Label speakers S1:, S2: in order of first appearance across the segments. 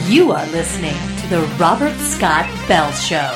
S1: You are listening to The Robert Scott Bell Show.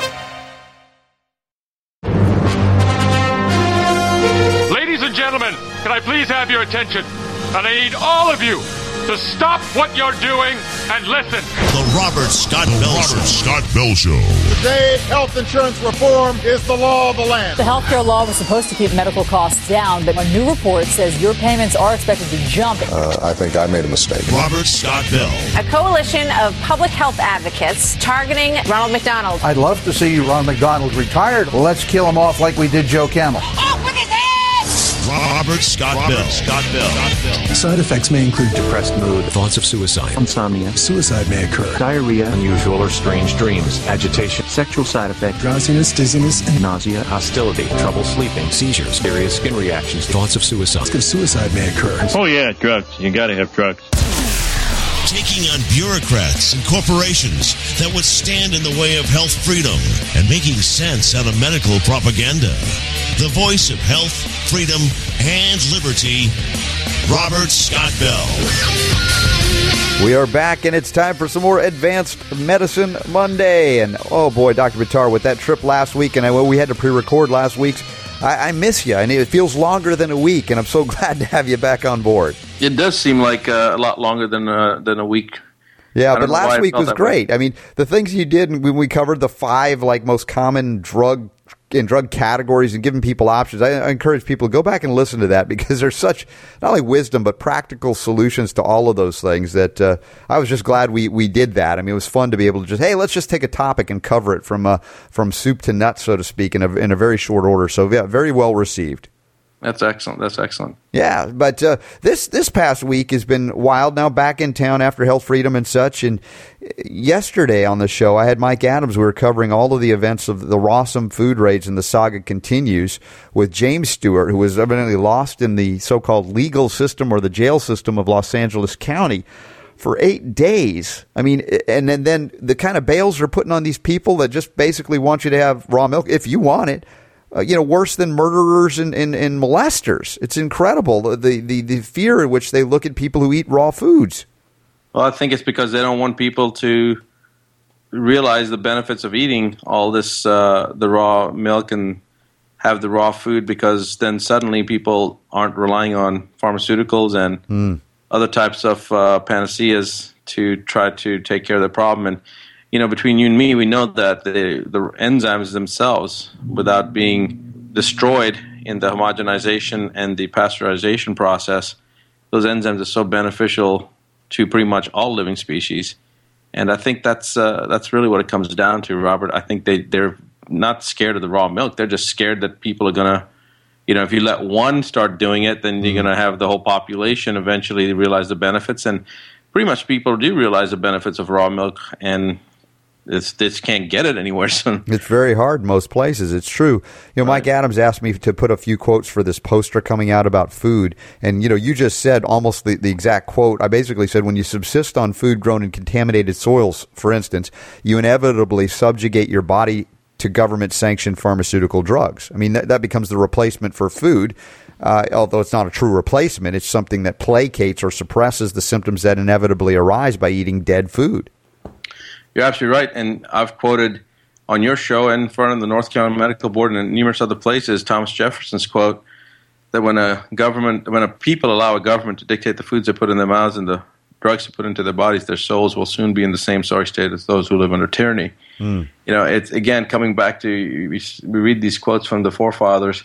S2: Ladies and gentlemen, can I please have your attention? And I need all of you to stop what you're doing and listen.
S3: The Robert Scott Bell Show.
S4: Today, health insurance reform is the law of the land.
S5: The health care law was supposed to keep medical costs down, but a new report says your payments are expected to jump.
S6: I think I made a mistake.
S3: Robert Scott Bell.
S7: A coalition of public health advocates targeting Ronald McDonald.
S8: I'd love to see Ronald McDonald retired. Let's kill him off like we did Joe Camel.
S7: Off with his head!
S3: Robert Scott Bell.
S9: Side effects may include depressed mood,
S10: thoughts of suicide,
S9: insomnia, suicide may occur, diarrhea,
S10: unusual or strange dreams, agitation,
S9: sexual side effects, drowsiness, dizziness, and nausea,
S10: hostility, trouble sleeping, seizures, various skin reactions, thoughts of suicide.
S9: Because suicide may occur.
S11: Oh yeah, drugs. You gotta have drugs.
S3: Taking on bureaucrats and corporations that would stand in the way of health freedom and making sense out of medical propaganda. The voice of health, freedom, and liberty, Robert Scott Bell.
S12: We are back, and it's time for some more Advanced Medicine Monday. And, oh, boy, Dr. Buttar, with that trip last week, and we had to pre-record last week's, I miss you, and it feels longer than a week, and I'm so glad to have you back on board.
S13: It does seem like a lot longer than a week.
S12: Yeah, but last week was great. I mean, the things you did when we covered the 5 most common drug categories and giving people options, I encourage people to go back and listen to that, because there's such not only wisdom but practical solutions to all of those things that I was just glad we did that. I mean, it was fun to be able to just, hey, let's just take a topic and cover it from soup to nuts, so to speak, in a very short order. So yeah, very well received.
S13: That's excellent.
S12: Yeah, but this past week has been wild. Now back in town after Health Freedom and such. And yesterday on the show, I had Mike Adams. We were covering all of the events of the Rawsome food raids, and the saga continues with James Stewart, who was evidently lost in the so-called legal system or the jail system of Los Angeles County for 8 days. I mean, and then the kind of bails they're putting on these people that just basically want you to have raw milk if you want it. Worse than murderers and molesters. It's incredible, the fear in which they look at people who eat raw foods.
S13: Well, I think it's because they don't want people to realize the benefits of eating all this, the raw milk and have the raw food, because then suddenly people aren't relying on pharmaceuticals and other types of panaceas to try to take care of the problem. And between you and me, we know that the enzymes themselves, without being destroyed in the homogenization and the pasteurization process, those enzymes are so beneficial to pretty much all living species. And I think that's really what it comes down to, Robert. I think they're not scared of the raw milk. They're just scared that people are going to, if you let one start doing it, then you're going to have the whole population eventually realize the benefits. And pretty much people do realize the benefits of raw milk, and this can't get it anywhere soon.
S12: It's very hard in most places. It's true. Right. Mike Adams asked me to put a few quotes for this poster coming out about food. And, you just said almost the exact quote. I basically said, when you subsist on food grown in contaminated soils, for instance, you inevitably subjugate your body to government-sanctioned pharmaceutical drugs. I mean, that becomes the replacement for food. Although it's not a true replacement, it's something that placates or suppresses the symptoms that inevitably arise by eating dead food.
S13: You're absolutely right, and I've quoted on your show and in front of the North Carolina Medical Board and numerous other places Thomas Jefferson's quote that when a people allow a government to dictate the foods they put in their mouths and the drugs they put into their bodies, their souls will soon be in the same sorry state as those who live under tyranny. It's again coming back to we read these quotes from the forefathers.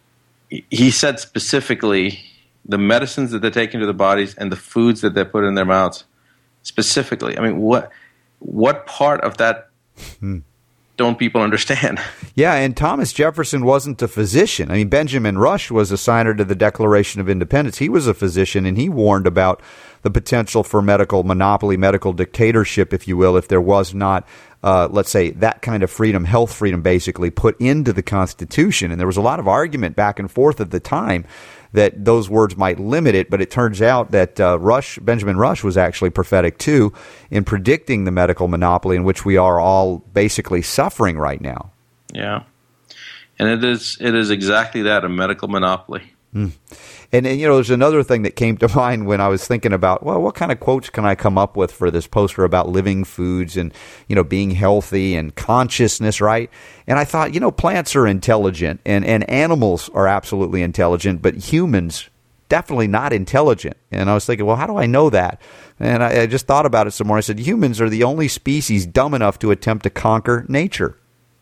S13: He said specifically the medicines that they take into the bodies and the foods that they put in their mouths. Specifically, I mean, what part of that don't people understand?
S12: Yeah, and Thomas Jefferson wasn't a physician. I mean, Benjamin Rush was a signer to the Declaration of Independence. He was a physician, and he warned about the potential for medical monopoly, medical dictatorship, if you will, if there was not, let's say, that kind of freedom, health freedom, basically, put into the Constitution. And there was a lot of argument back and forth at the time that those words might limit it, but it turns out that Benjamin Rush was actually prophetic too in predicting the medical monopoly in which we are all basically suffering right now.
S13: Yeah, and it is exactly that, a medical monopoly.
S12: And there's another thing that came to mind when I was thinking about, well, what kind of quotes can I come up with for this poster about living foods and, being healthy and consciousness, right? And I thought, plants are intelligent and animals are absolutely intelligent, but humans definitely not intelligent. And I was thinking, well, how do I know that? And I just thought about it some more. I said, humans are the only species dumb enough to attempt to conquer nature.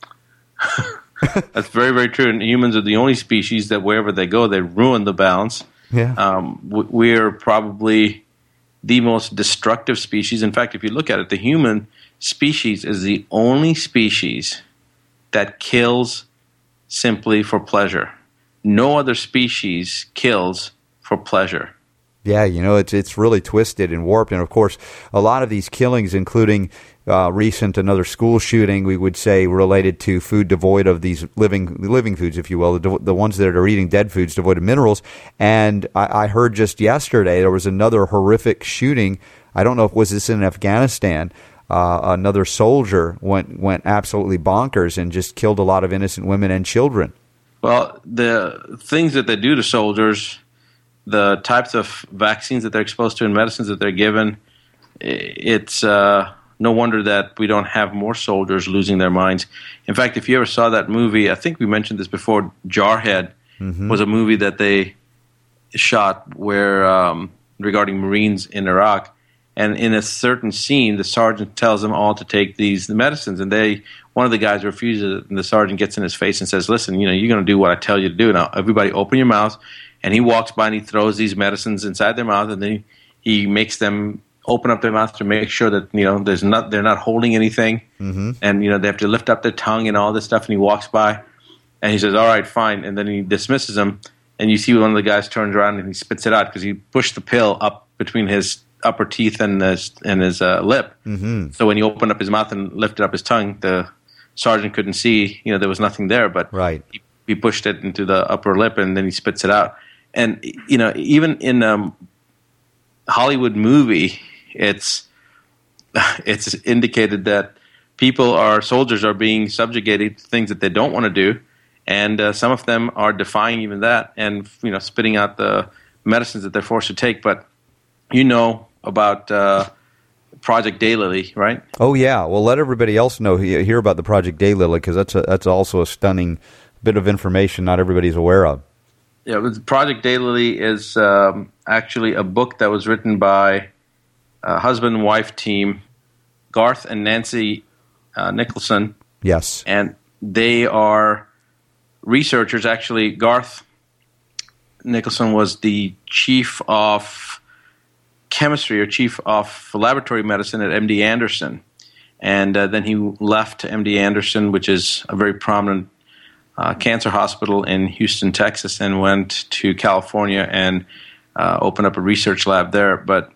S13: That's very, very true. And humans are the only species that wherever they go, they ruin the balance.
S12: Yeah.
S13: We're probably the most destructive species. In fact, if you look at it, the human species is the only species that kills simply for pleasure. No other species kills for pleasure.
S12: Yeah, it's really twisted and warped. And, of course, a lot of these killings, including another school shooting, we would say, related to food devoid of these living foods, if you will, the ones that are eating dead foods devoid of minerals. And I heard just yesterday there was another horrific shooting. I don't know if was this in Afghanistan. Another soldier went absolutely bonkers and just killed a lot of innocent women and children. Well,
S13: the things that they do to soldiers, the types of vaccines that they're exposed to and medicines that they're given, it's no wonder that we don't have more soldiers losing their minds. In fact, if you ever saw that movie, I think we mentioned this before, Jarhead was a movie that they shot where regarding Marines in Iraq. And in a certain scene, the sergeant tells them all to take these medicines, and one of the guys refuses it, and the sergeant gets in his face and says, "Listen, you're going to do what I tell you to do. Now, everybody, open your mouth." And he walks by and he throws these medicines inside their mouth, and then he makes them open up their mouth to make sure that they're not holding anything, and they have to lift up their tongue and all this stuff. And he walks by, and he says, "All right, fine," and then he dismisses them. And you see one of the guys turns around and he spits it out because he pushed the pill up between his upper teeth and his lip. So when he opened up his mouth and lifted up his tongue, the sergeant couldn't see. There was nothing there, but he pushed it into the upper lip, and then he spits it out. And even in Hollywood movie, it's indicated that soldiers are being subjugated to things that they don't want to do, and some of them are defying even that, and spitting out the medicines that they're forced to take. But about Project Daylily, right?
S12: Oh yeah. Well, let everybody else hear about the Project Daylily, because that's also a stunning bit of information not everybody's aware of.
S13: Yeah, Project Daylily is actually a book that was written by a husband and wife team, Garth and Nancy Nicholson.
S12: Yes.
S13: And they are researchers. Actually, Garth Nicholson was the chief of chemistry or chief of laboratory medicine at MD Anderson. And then he left MD Anderson, which is a very prominent cancer hospital in Houston, Texas, and went to California and opened up a research lab there. But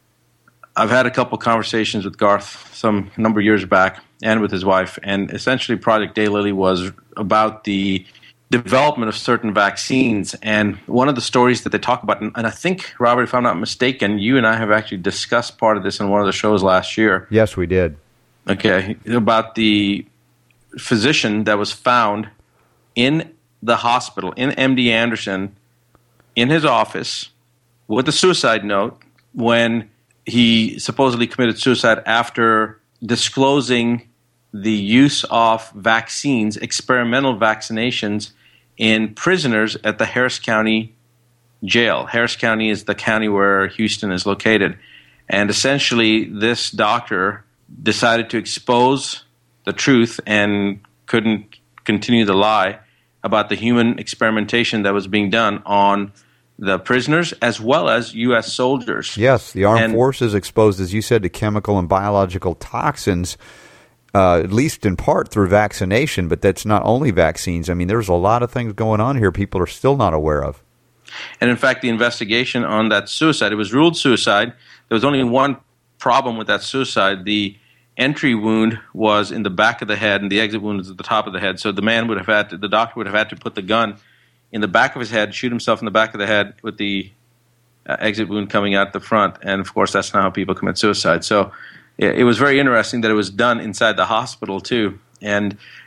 S13: I've had a couple conversations with Garth some number of years back and with his wife, and essentially Project Daylily was about the development of certain vaccines. And one of the stories that they talk about, and I think, Robert, if I'm not mistaken, you and I have actually discussed part of this in one of the shows last year.
S12: Yes, we did.
S13: Okay, about the physician that was found in the hospital, in MD Anderson, in his office, with a suicide note, when he supposedly committed suicide after disclosing the use of vaccines, experimental vaccinations, in prisoners at the Harris County Jail. Harris County is the county where Houston is located. And essentially, this doctor decided to expose the truth and couldn't continue the lie about the human experimentation that was being done on the prisoners as well as U.S. soldiers.
S12: Yes, the armed forces exposed, as you said, to chemical and biological toxins, at least in part through vaccination, but that's not only vaccines. I mean, there's a lot of things going on here people are still not aware of.
S13: And in fact, the investigation on that suicide, it was ruled suicide. There was only one problem with that suicide. The entry wound was in the back of the head, and the exit wound was at the top of the head. So the doctor would have had to put the gun in the back of his head, shoot himself in the back of the head with the exit wound coming out the front. And of course, that's not how people commit suicide. So it was very interesting that it was done inside the hospital too. And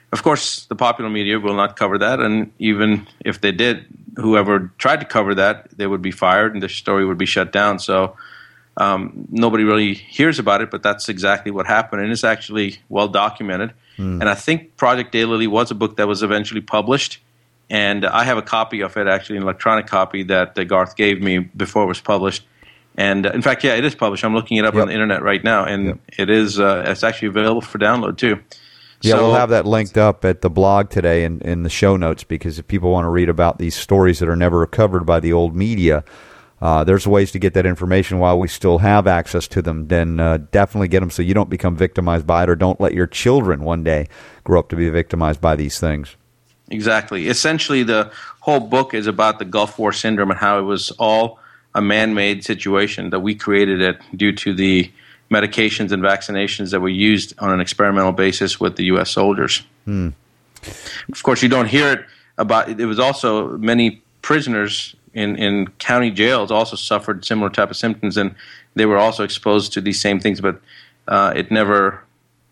S13: Of course, the popular media will not cover that, and even if they did, whoever tried to cover that, they would be fired and the story would be shut down. So nobody really hears about it, but that's exactly what happened, and it's actually well documented. And I think Project Daylily was a book that was eventually published, and I have a copy of it, actually an electronic copy that Garth gave me before it was published. And in fact, it is published. I'm looking it up on the internet right now, and it is. It's actually available for download too.
S12: Yeah,
S13: So,
S12: we'll have that linked up at the blog today in the show notes, because if people want to read about these stories that are never covered by the old media, there's ways to get that information while we still have access to them. Then definitely get them so you don't become victimized by it, or don't let your children one day grow up to be victimized by these things.
S13: Exactly. Essentially, the whole book is about the Gulf War syndrome and how it was all a man-made situation, that we created it due to the medications and vaccinations that were used on an experimental basis with the U.S. soldiers. Of course, you don't hear it about it. It was also many prisoners in county jails also suffered similar type of symptoms, and they were also exposed to these same things, but it never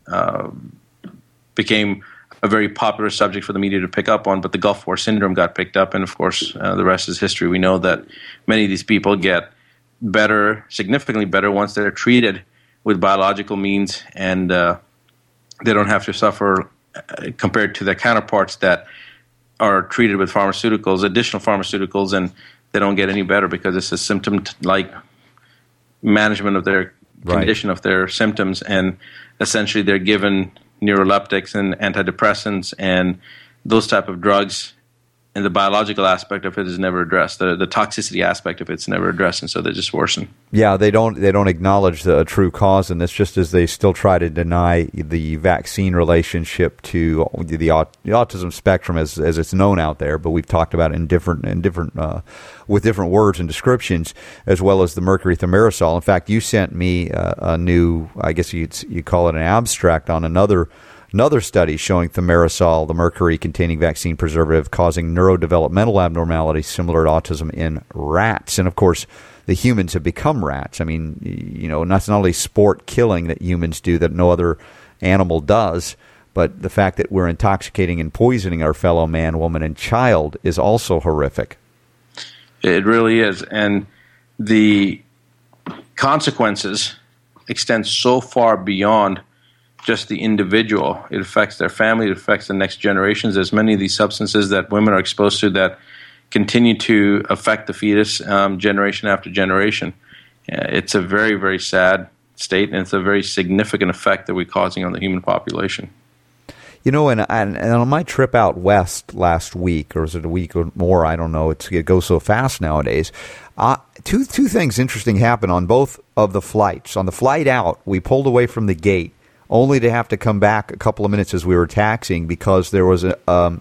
S13: became a very popular subject for the media to pick up on. But the Gulf War syndrome got picked up, and of course, the rest is history. We know that many of these people get better, significantly better, once they're treated with biological means, and they don't have to suffer compared to their counterparts that are treated with pharmaceuticals, additional pharmaceuticals, and they don't get any better because it's a symptom-like management of their condition, of their symptoms, and essentially they're given neuroleptics and antidepressants and those type of drugs, and the biological aspect of it is never addressed. The toxicity aspect of it's never addressed, and so they just worsen. Yeah,
S12: they don't acknowledge the true cause, and it's just as they still try to deny the vaccine relationship to the autism spectrum as it's known out there. But we've talked about it in different with different words and descriptions, as well as the mercury thimerosal. In fact, you sent me a new, I guess you call it an abstract on another study showing thimerosal, the mercury-containing vaccine preservative, causing neurodevelopmental abnormalities similar to autism in rats. And, of course, the humans have become rats. I mean, that's not only sport killing that humans do that no other animal does, but the fact that we're intoxicating and poisoning our fellow man, woman, and child is also horrific.
S13: It really is. And the consequences extend so far beyond just the individual. It affects their family. It affects the next generations. There's many of these substances that women are exposed to that continue to affect the fetus generation after generation. It's a very, very sad state, and it's a very significant effect that we're causing on the human population.
S12: And on my trip out west last week, or was it a week or more, I don't know, it goes so fast nowadays, two things interesting happened on both of the flights. On the flight out, we pulled away from the gate, only to have to come back a couple of minutes as we were taxiing because there was a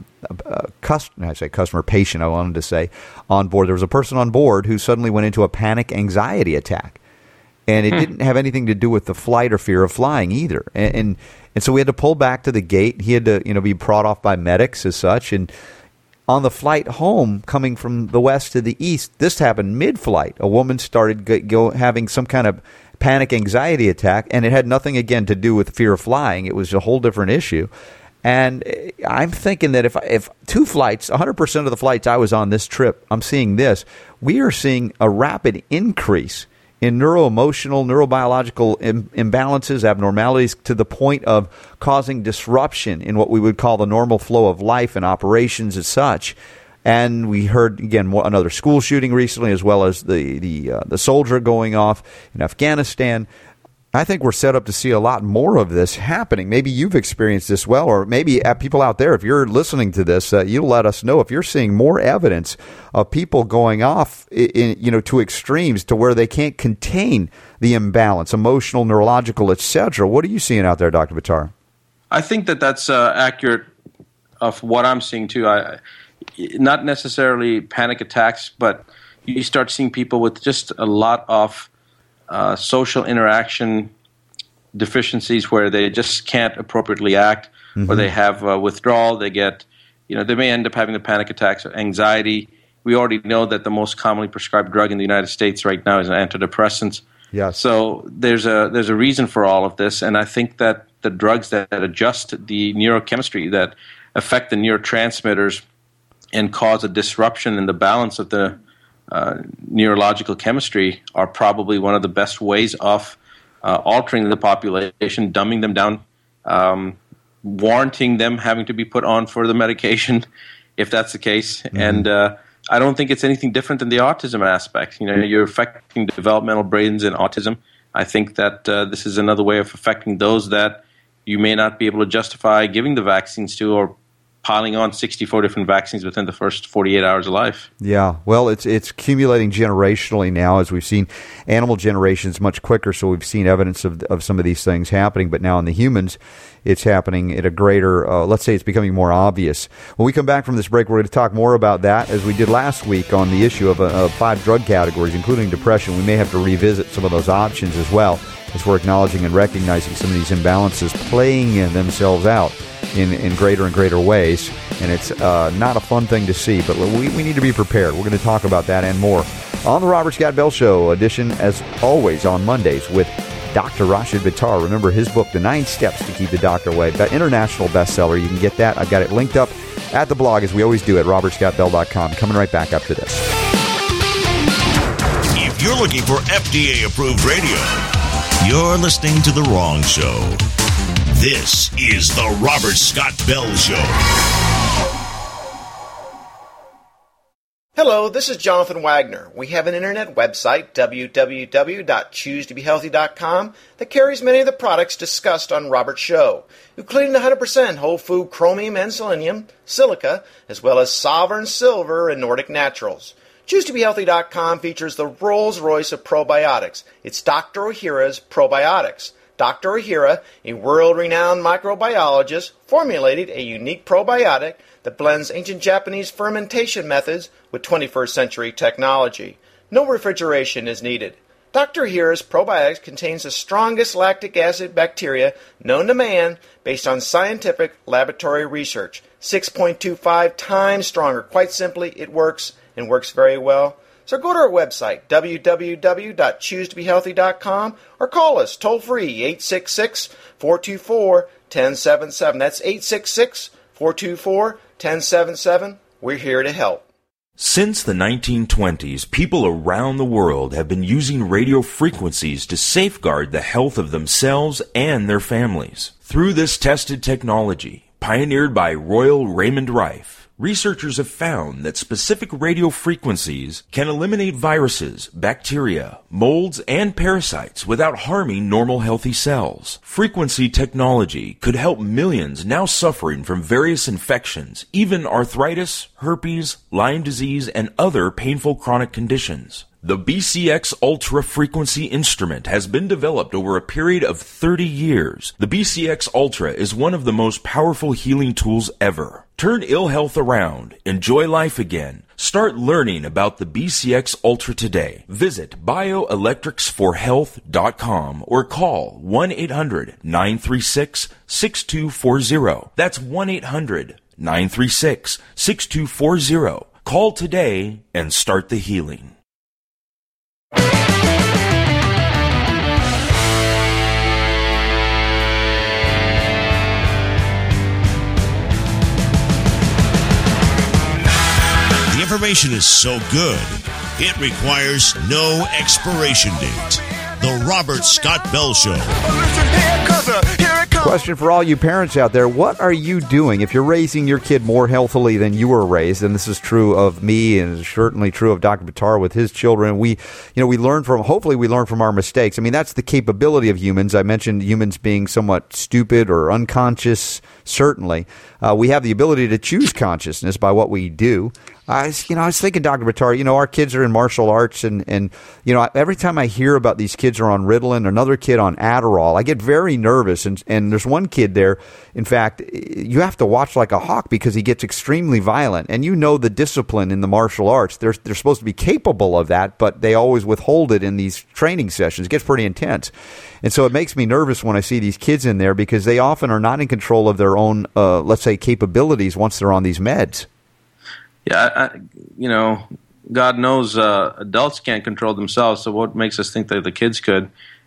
S12: patient, I wanted to say, on board. There was a person on board who suddenly went into a panic anxiety attack. And it didn't have anything to do with the flight or fear of flying either. And so we had to pull back to the gate. He had to be brought off by medics as such. And on the flight home, coming from the west to the east, this happened mid-flight. A woman started having some kind of panic anxiety attack, and it had nothing, again, to do with fear of flying. It was a whole different issue. And I'm thinking that if two flights, 100% of the flights I was on this trip, I'm seeing this, we are seeing a rapid increase in neuroemotional, neurobiological imbalances, abnormalities, to the point of causing disruption in what we would call the normal flow of life and operations as such. And we heard, again, another school shooting recently, as well as the soldier going off in Afghanistan. I think we're set up to see a lot more of this happening. Maybe you've experienced this well, or maybe people out there, if you're listening to this, you'll let us know if you're seeing more evidence of people going off to extremes to where they can't contain the imbalance, emotional, neurological, etc. What are you seeing out there, Dr. Buttar?
S13: I think that's accurate of what I'm seeing too. Not necessarily panic attacks, but you start seeing people with just a lot of social interaction deficiencies where they just can't appropriately act, or they have withdrawal. They get, they may end up having the panic attacks or anxiety. We already know that the most commonly prescribed drug in the United States right now is an antidepressant.
S12: Yeah.
S13: So there's a reason for all of this, and I think that the drugs that adjust the neurochemistry, that affect the neurotransmitters and cause a disruption in the balance of the neurological chemistry, are probably one of the best ways of altering the population, dumbing them down, warranting them having to be put on further medication if that's the case. Mm-hmm. And I don't think it's anything different than the autism aspect. You're affecting developmental brains in autism. I think that this is another way of affecting those that you may not be able to justify giving the vaccines to, or piling on 64 different vaccines within the first 48 hours of life. Yeah, well, it's accumulating generationally now, as we've seen animal generations much quicker, so we've seen evidence of some of these things happening, but now in the humans, it's happening at a greater, let's say it's becoming more obvious. When we come back from this break, we're going to talk more about that, as we did last week on the issue of 5 drug categories, including depression. We may have to revisit some of those options as well, as we're acknowledging and recognizing some of these imbalances playing themselves out in greater and greater ways, and it's not a fun thing to see, but we need to be prepared. We're going to talk about that and more on the Robert Scott Bell Show edition, as always, on Mondays with Dr. Rashid Buttar. Remember his book, The 9 Steps to Keep the Doctor Away, international bestseller. You can get that. I've got it linked up at the blog, as we always do, at robertscottbell.com. Coming right back after this.
S3: If you're looking for FDA-approved radio, you're listening to the wrong show. This is the Robert Scott Bell Show.
S14: Hello, this is Jonathan Wagner. We have an internet website, www.choosetobehealthy.com, that carries many of the products discussed on Robert's show, including the 100% whole food chromium and selenium, silica, as well as Sovereign Silver and Nordic Naturals. ChooseToBeHealthy.com features the Rolls-Royce of probiotics. It's Dr. Ohhira's Probiotics. Dr. Ohhira, a world-renowned microbiologist, formulated a unique probiotic that blends ancient Japanese fermentation methods with 21st century technology. No refrigeration is needed. Dr. Ohhira's probiotics contains the strongest lactic acid bacteria known to man based on scientific laboratory research. 6.25 times stronger. Quite simply, it works, and works very well. So go to our website, www.choosetobehealthy.com, or call us toll-free, 866-424-1077. That's 866-424-1077. We're here to help.
S15: Since the 1920s, people around the world have been using radio frequencies to safeguard the health of themselves and their families. Through this tested technology, pioneered by Royal Raymond Rife, researchers have found that specific radio frequencies can eliminate viruses, bacteria, molds, and parasites without harming normal healthy cells. Frequency technology could help millions now suffering from various infections, even arthritis, herpes, Lyme disease, and other painful chronic conditions. The BCX Ultra frequency instrument has been developed over a period of 30 years. The BCX Ultra is one of the most powerful healing tools ever. Turn ill health around. Enjoy life again. Start learning about the BCX Ultra today. Visit bioelectricsforhealth.com or call 1-800-936-6240. That's 1-800-936-6240. Call today and start the healing.
S3: The information is so good, it requires no expiration date. The Robert Scott Bell Show.
S12: Question for all you parents out there: what are you doing if you're raising your kid more healthily than you were raised? And this is true of me, and it's certainly true of Dr. Buttar with his children. We learn from, hopefully we learn from our mistakes. I mean, that's the capability of humans. I mentioned humans being somewhat stupid or unconscious. Certainly, we have the ability to choose consciousness by what we do. I was thinking, Dr. Buttar, our kids are in martial arts, and every time I hear about these kids are on Ritalin, another kid on Adderall, I get very nervous. And there's one kid there, in fact, you have to watch like a hawk because he gets extremely violent. And the discipline in the martial arts, they're supposed to be capable of that, but they always withhold it in these training sessions. It gets pretty intense. And so it makes me nervous when I see these kids in there because they often are not in control of their own, let's say, capabilities once they're on these meds.
S13: Yeah, God knows adults can't control themselves, so what makes us think that the kids could?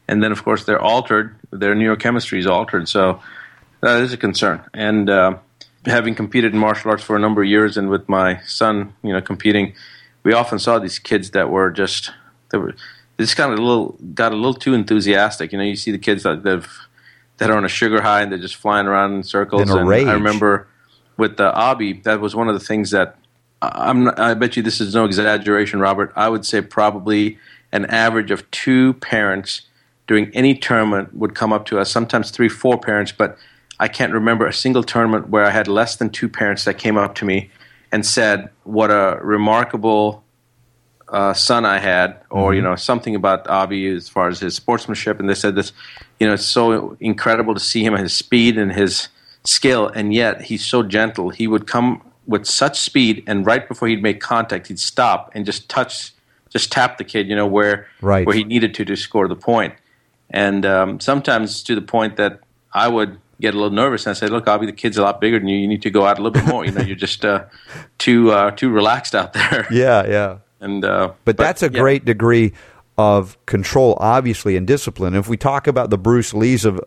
S13: And then, of course, they're altered. Their neurochemistry is altered. So that is a concern. And having competed in martial arts for a number of years, and with my son, competing, we often saw these kids that were just kind of got a little too enthusiastic. You see the kids that are on a sugar high and they're just flying around in circles.
S12: In a rage.
S13: I remember with Abi, that was one of the things that I bet you this is no exaggeration, Robert. I would say probably an average of 2 parents during any tournament would come up to us, sometimes 3, 4 parents, but I can't remember a single tournament where I had less than 2 parents that came up to me and said what a remarkable son I had, or something about Abi as far as his sportsmanship. And they said this, it's so incredible to see him and his speed and his skill, and yet he's so gentle. He would come with such speed, and right before he'd make contact, he'd stop and just tap the kid, where he needed to score the point. And sometimes to the point that I would get a little nervous, and I say, "Look, Abi, the kid's a lot bigger than you. You need to go out a little bit more. You're just too relaxed out there."
S12: Yeah.
S13: And
S12: but that's a great degree of control, obviously, and discipline. If we talk about the Bruce Lees of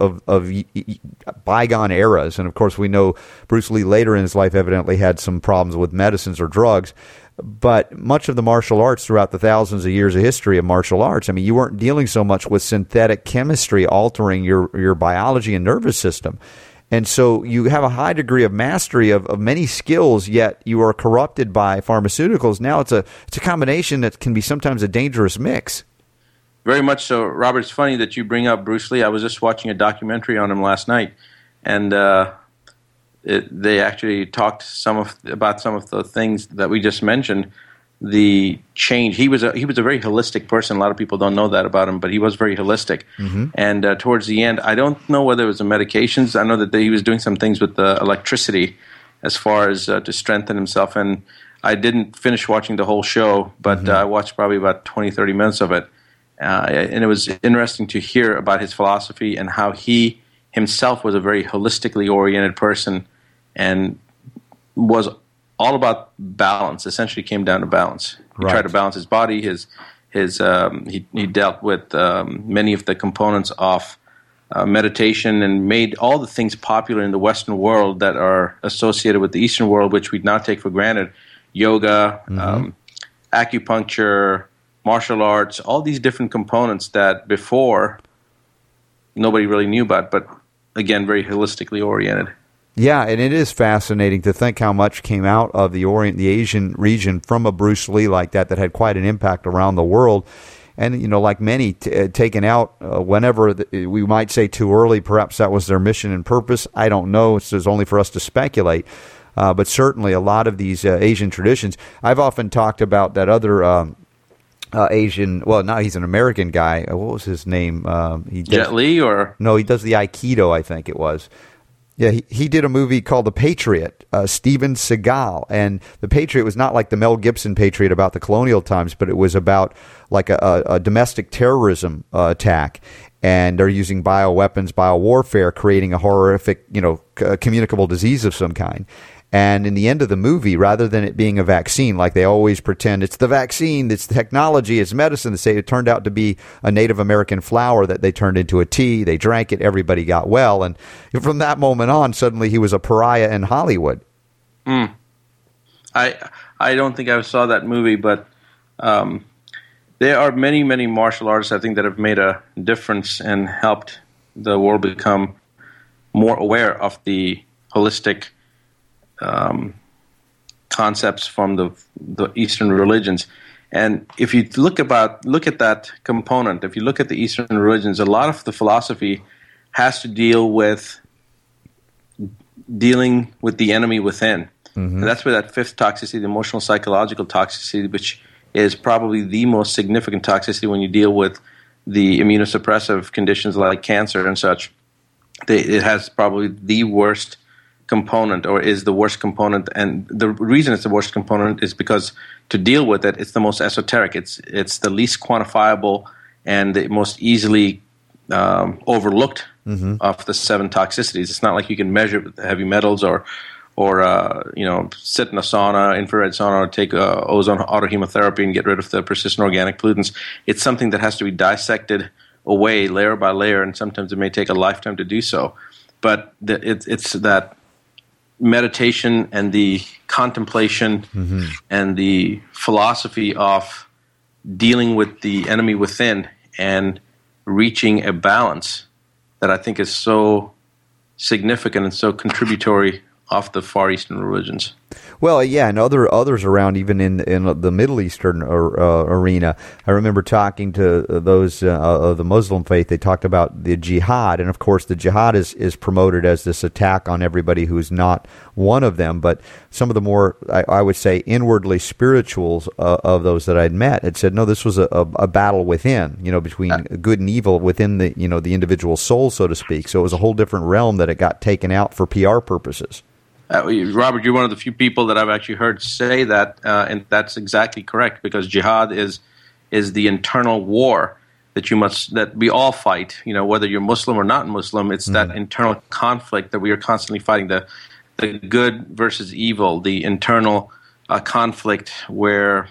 S12: bygone eras, and of course we know Bruce Lee later in his life evidently had some problems with medicines or drugs, but much of the martial arts throughout the thousands of years of history of martial arts, you weren't dealing so much with synthetic chemistry altering your biology and nervous system. And so you have a high degree of mastery of many skills, yet you are corrupted by pharmaceuticals. Now it's a combination that can be sometimes a dangerous mix.
S13: Very much so, Robert. It's funny that you bring up Bruce Lee. I was just watching a documentary on him last night, and they actually talked about some of the things that we just mentioned. The change. He was a very holistic person. A lot of people don't know that about him, but he was very holistic. Mm-hmm. And towards the end, I don't know whether it was the medications. I know that he was doing some things with the electricity as far as to strengthen himself. And I didn't finish watching the whole show, but I watched probably about 20, 30 minutes of it. And it was interesting to hear about his philosophy and how he himself was a very holistically oriented person and was all about balance. Essentially came down to balance. He tried to balance his body, he dealt with many of the components of meditation, and made all the things popular in the Western world that are associated with the Eastern world, which we now take for granted. Yoga, acupuncture, martial arts, all these different components that before nobody really knew about, but again, very holistically oriented.
S12: Yeah, and it is fascinating to think how much came out of the Asian region from a Bruce Lee like that had quite an impact around the world. And, like many, taken out whenever we might say too early, perhaps that was their mission and purpose. I don't know. It's only for us to speculate. But certainly a lot of these Asian traditions. I've often talked about that other Asian, well, now he's an American guy. What was his name?
S13: Jet Li, or?
S12: No, he does the Aikido, I think it was. Yeah, he did a movie called The Patriot, Steven Seagal. And The Patriot was not like the Mel Gibson Patriot about the colonial times, but it was about like a domestic terrorism attack. And they're using bioweapons, biowarfare, creating a horrific, communicable disease of some kind. And in the end of the movie, rather than it being a vaccine, like they always pretend it's the vaccine, it's the technology, it's medicine, they say it turned out to be a Native American flower that they turned into a tea. They drank it. Everybody got well. And from that moment on, suddenly he was a pariah in Hollywood.
S13: I don't think I saw that movie, but there are many, many martial artists, I think, that have made a difference and helped the world become more aware of the holistic concepts from the Eastern religions. And if you look at that component, if you look at the Eastern religions, a lot of the philosophy has to deal with dealing with the enemy within. Mm-hmm. And that's where that fifth toxicity, the emotional psychological toxicity, which is probably the most significant toxicity when you deal with the immunosuppressive conditions like cancer and such. It has probably the worst component, or is the worst component, and the reason it's the worst component is because to deal with it, it's the most esoteric. It's the least quantifiable and the most easily overlooked of the 7 toxicities. It's not like you can measure heavy metals or sit in a sauna, infrared sauna, or take ozone autohemotherapy and get rid of the persistent organic pollutants. It's something that has to be dissected away layer by layer, and sometimes it may take a lifetime to do so. But it's that meditation and the contemplation and the philosophy of dealing with the enemy within and reaching a balance that I think is so significant and so contributory of the Far Eastern religions.
S12: Well, yeah, and others around, even in the Middle Eastern arena. I remember talking to those of the Muslim faith. They talked about the jihad, and of course, the jihad is promoted as this attack on everybody who is not one of them. But some of the more, I would say, inwardly spirituals of those that I'd met had said, no, this was a battle within, between good and evil within the the individual soul, so to speak. So it was a whole different realm that it got taken out for PR purposes.
S13: Robert, you're one of the few people that I've actually heard say that, and that's exactly correct, because jihad is the internal war that we all fight. Whether you're Muslim or not Muslim, it's that internal conflict that we are constantly fighting, the good versus evil, the internal conflict where,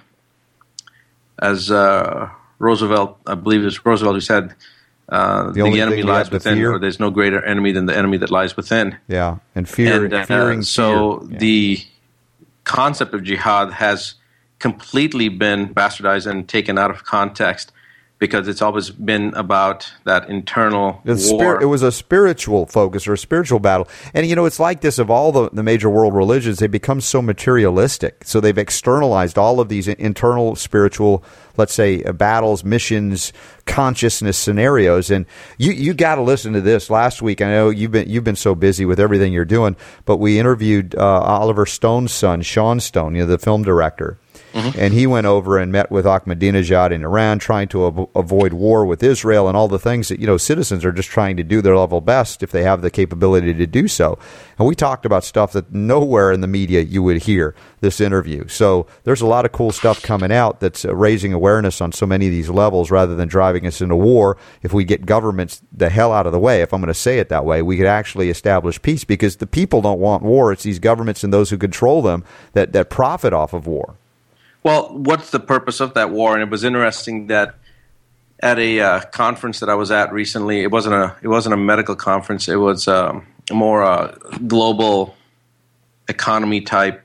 S13: as Roosevelt, I believe it was Roosevelt who said, the enemy lies within, or there's no greater enemy than the enemy that lies within.
S12: Yeah, and fearing.
S13: So the concept of jihad has completely been bastardized and taken out of context, because it's always been about that internal war.
S12: It was a spiritual focus or a spiritual battle. And, it's like this of all the major world religions, they become so materialistic. So they've externalized all of these internal spiritual, let's say, battles, missions, consciousness scenarios. And you got to listen to this. Last week, I know you've been so busy with everything you're doing, but we interviewed Oliver Stone's son, Sean Stone, the film director. And he went over and met with Ahmadinejad in Iran, trying to avoid war with Israel and all the things that, citizens are just trying to do their level best if they have the capability to do so. And we talked about stuff that nowhere in the media you would hear this interview. So there's a lot of cool stuff coming out that's raising awareness on so many of these levels rather than driving us into war. If we get governments the hell out of the way, if I'm going to say it that way, we could actually establish peace, because the people don't want war. It's these governments and those who control them that profit off of war.
S13: Well, what's the purpose of that war? And it was interesting that at a conference that I was at recently, it wasn't a medical conference. It was more a global economy type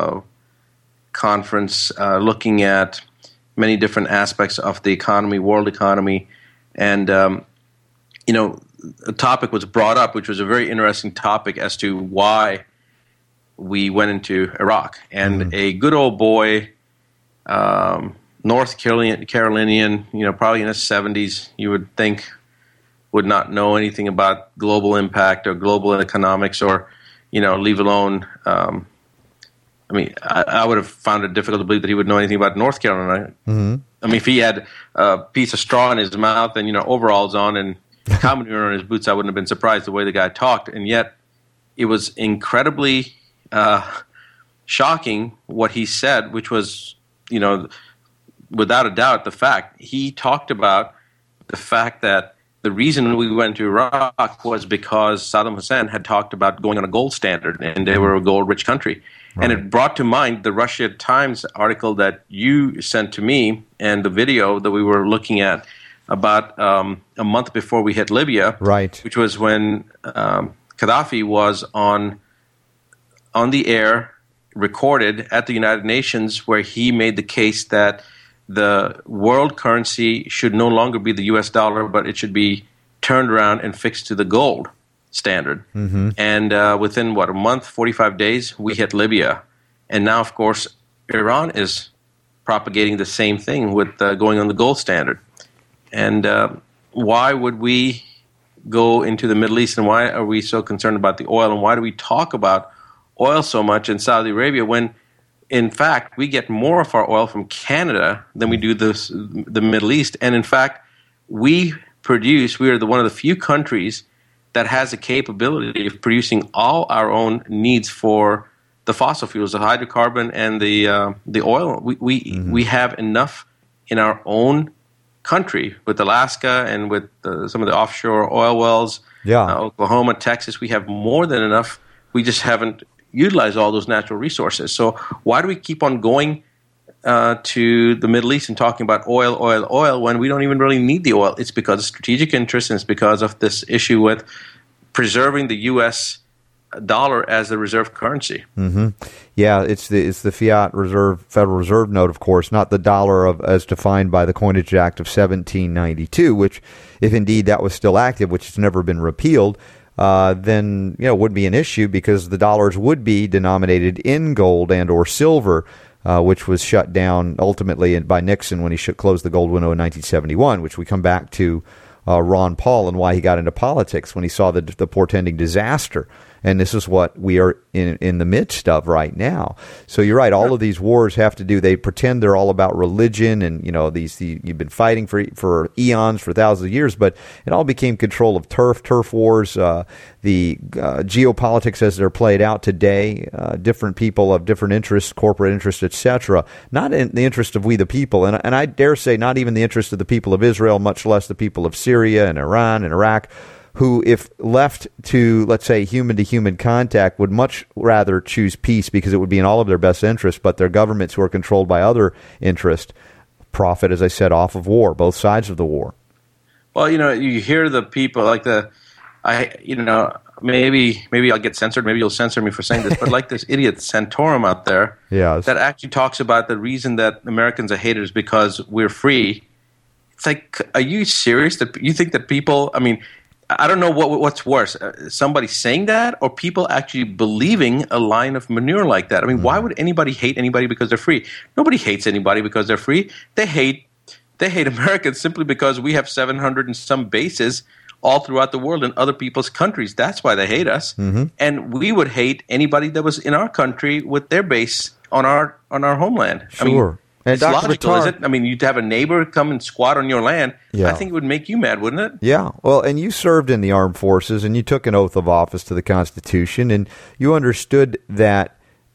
S13: conference, looking at many different aspects of the economy, world economy, and a topic was brought up, which was a very interesting topic as to why we went into Iraq. And a good old boy, North Carolinian, probably in his 70s, you would think, would not know anything about global impact or global economics, or, leave alone. I would have found it difficult to believe that he would know anything about North Carolina. If he had a piece of straw in his mouth and, overalls on and commodore on his boots, I wouldn't have been surprised the way the guy talked. And yet it was incredibly shocking what he said, which was, without a doubt, the fact. He talked about the fact that the reason we went to Iraq was because Saddam Hussein had talked about going on a gold standard, and they were a gold-rich country. Right. And it brought to mind the Russia Times article that you sent to me and the video that we were looking at about a month before we hit Libya,
S12: right?
S13: Which was when Gaddafi was on the air, recorded at the United Nations, where he made the case that the world currency should no longer be the U.S. dollar, but it should be turned around and fixed to the gold standard. And within, a month, 45 days, we hit Libya. And now, of course, Iran is propagating the same thing with going on the gold standard. And why would we go into the Middle East, and why are we so concerned about the oil, and why do we talk about oil so much in Saudi Arabia when, in fact, we get more of our oil from Canada than we do the Middle East? And in fact, we are one of the few countries that has the capability of producing all our own needs for the fossil fuels, the hydrocarbon and the oil. We have enough in our own country with Alaska and with some of the offshore oil wells, Oklahoma, Texas. We have more than enough. We just haven't utilize all those natural resources. So why do we keep on going to the Middle East and talking about oil, when we don't even really need the oil. It's because of strategic interest, and it's because of this issue with preserving the U.S. dollar as the reserve currency.
S12: Mm-hmm. Yeah, it's the fiat reserve, Federal Reserve note, of course, not the dollar as defined by the Coinage Act of 1792, which, if indeed that was still active, which has never been repealed, then would be an issue because the dollars would be denominated in gold and or silver, which was shut down ultimately by Nixon when he closed the gold window in 1971, which we come back to Ron Paul and why he got into politics when he saw the portending disaster. And this is what we are in the midst of right now. So you're right. All of these wars have to do. They pretend they're all about religion, and you've been fighting for eons, for thousands of years. But it all became control of turf wars, the geopolitics as they're played out today. Different people of different interests, corporate interests, etc. Not in the interest of we the people, and I dare say not even the interest of the people of Israel, much less the people of Syria and Iran and Iraq, who, if left to, let's say, human-to-human contact, would much rather choose peace because it would be in all of their best interest, but their governments who are controlled by other interests profit, as I said, off of war, both sides of the war.
S13: Well, you hear the people maybe I'll get censored, maybe you'll censor me for saying this, but like this idiot Santorum out there that actually talks about the reason that Americans are hated is because we're free. It's like, are you serious that you think that people, I don't know what's worse, somebody saying that or people actually believing a line of manure like that. Why would anybody hate anybody because they're free? Nobody hates anybody because they're free. They hate Americans simply because we have 700 and some bases all throughout the world in other people's countries. That's why they hate us. Mm-hmm. And we would hate anybody that was in our country with their base on our homeland.
S12: Sure.
S13: It's logical, is it? You'd have a neighbor come and squat on your land. Yeah. I think it would make you mad, wouldn't it?
S12: Yeah. Well, and you served in the armed forces, and you took an oath of office to the Constitution, and you understood that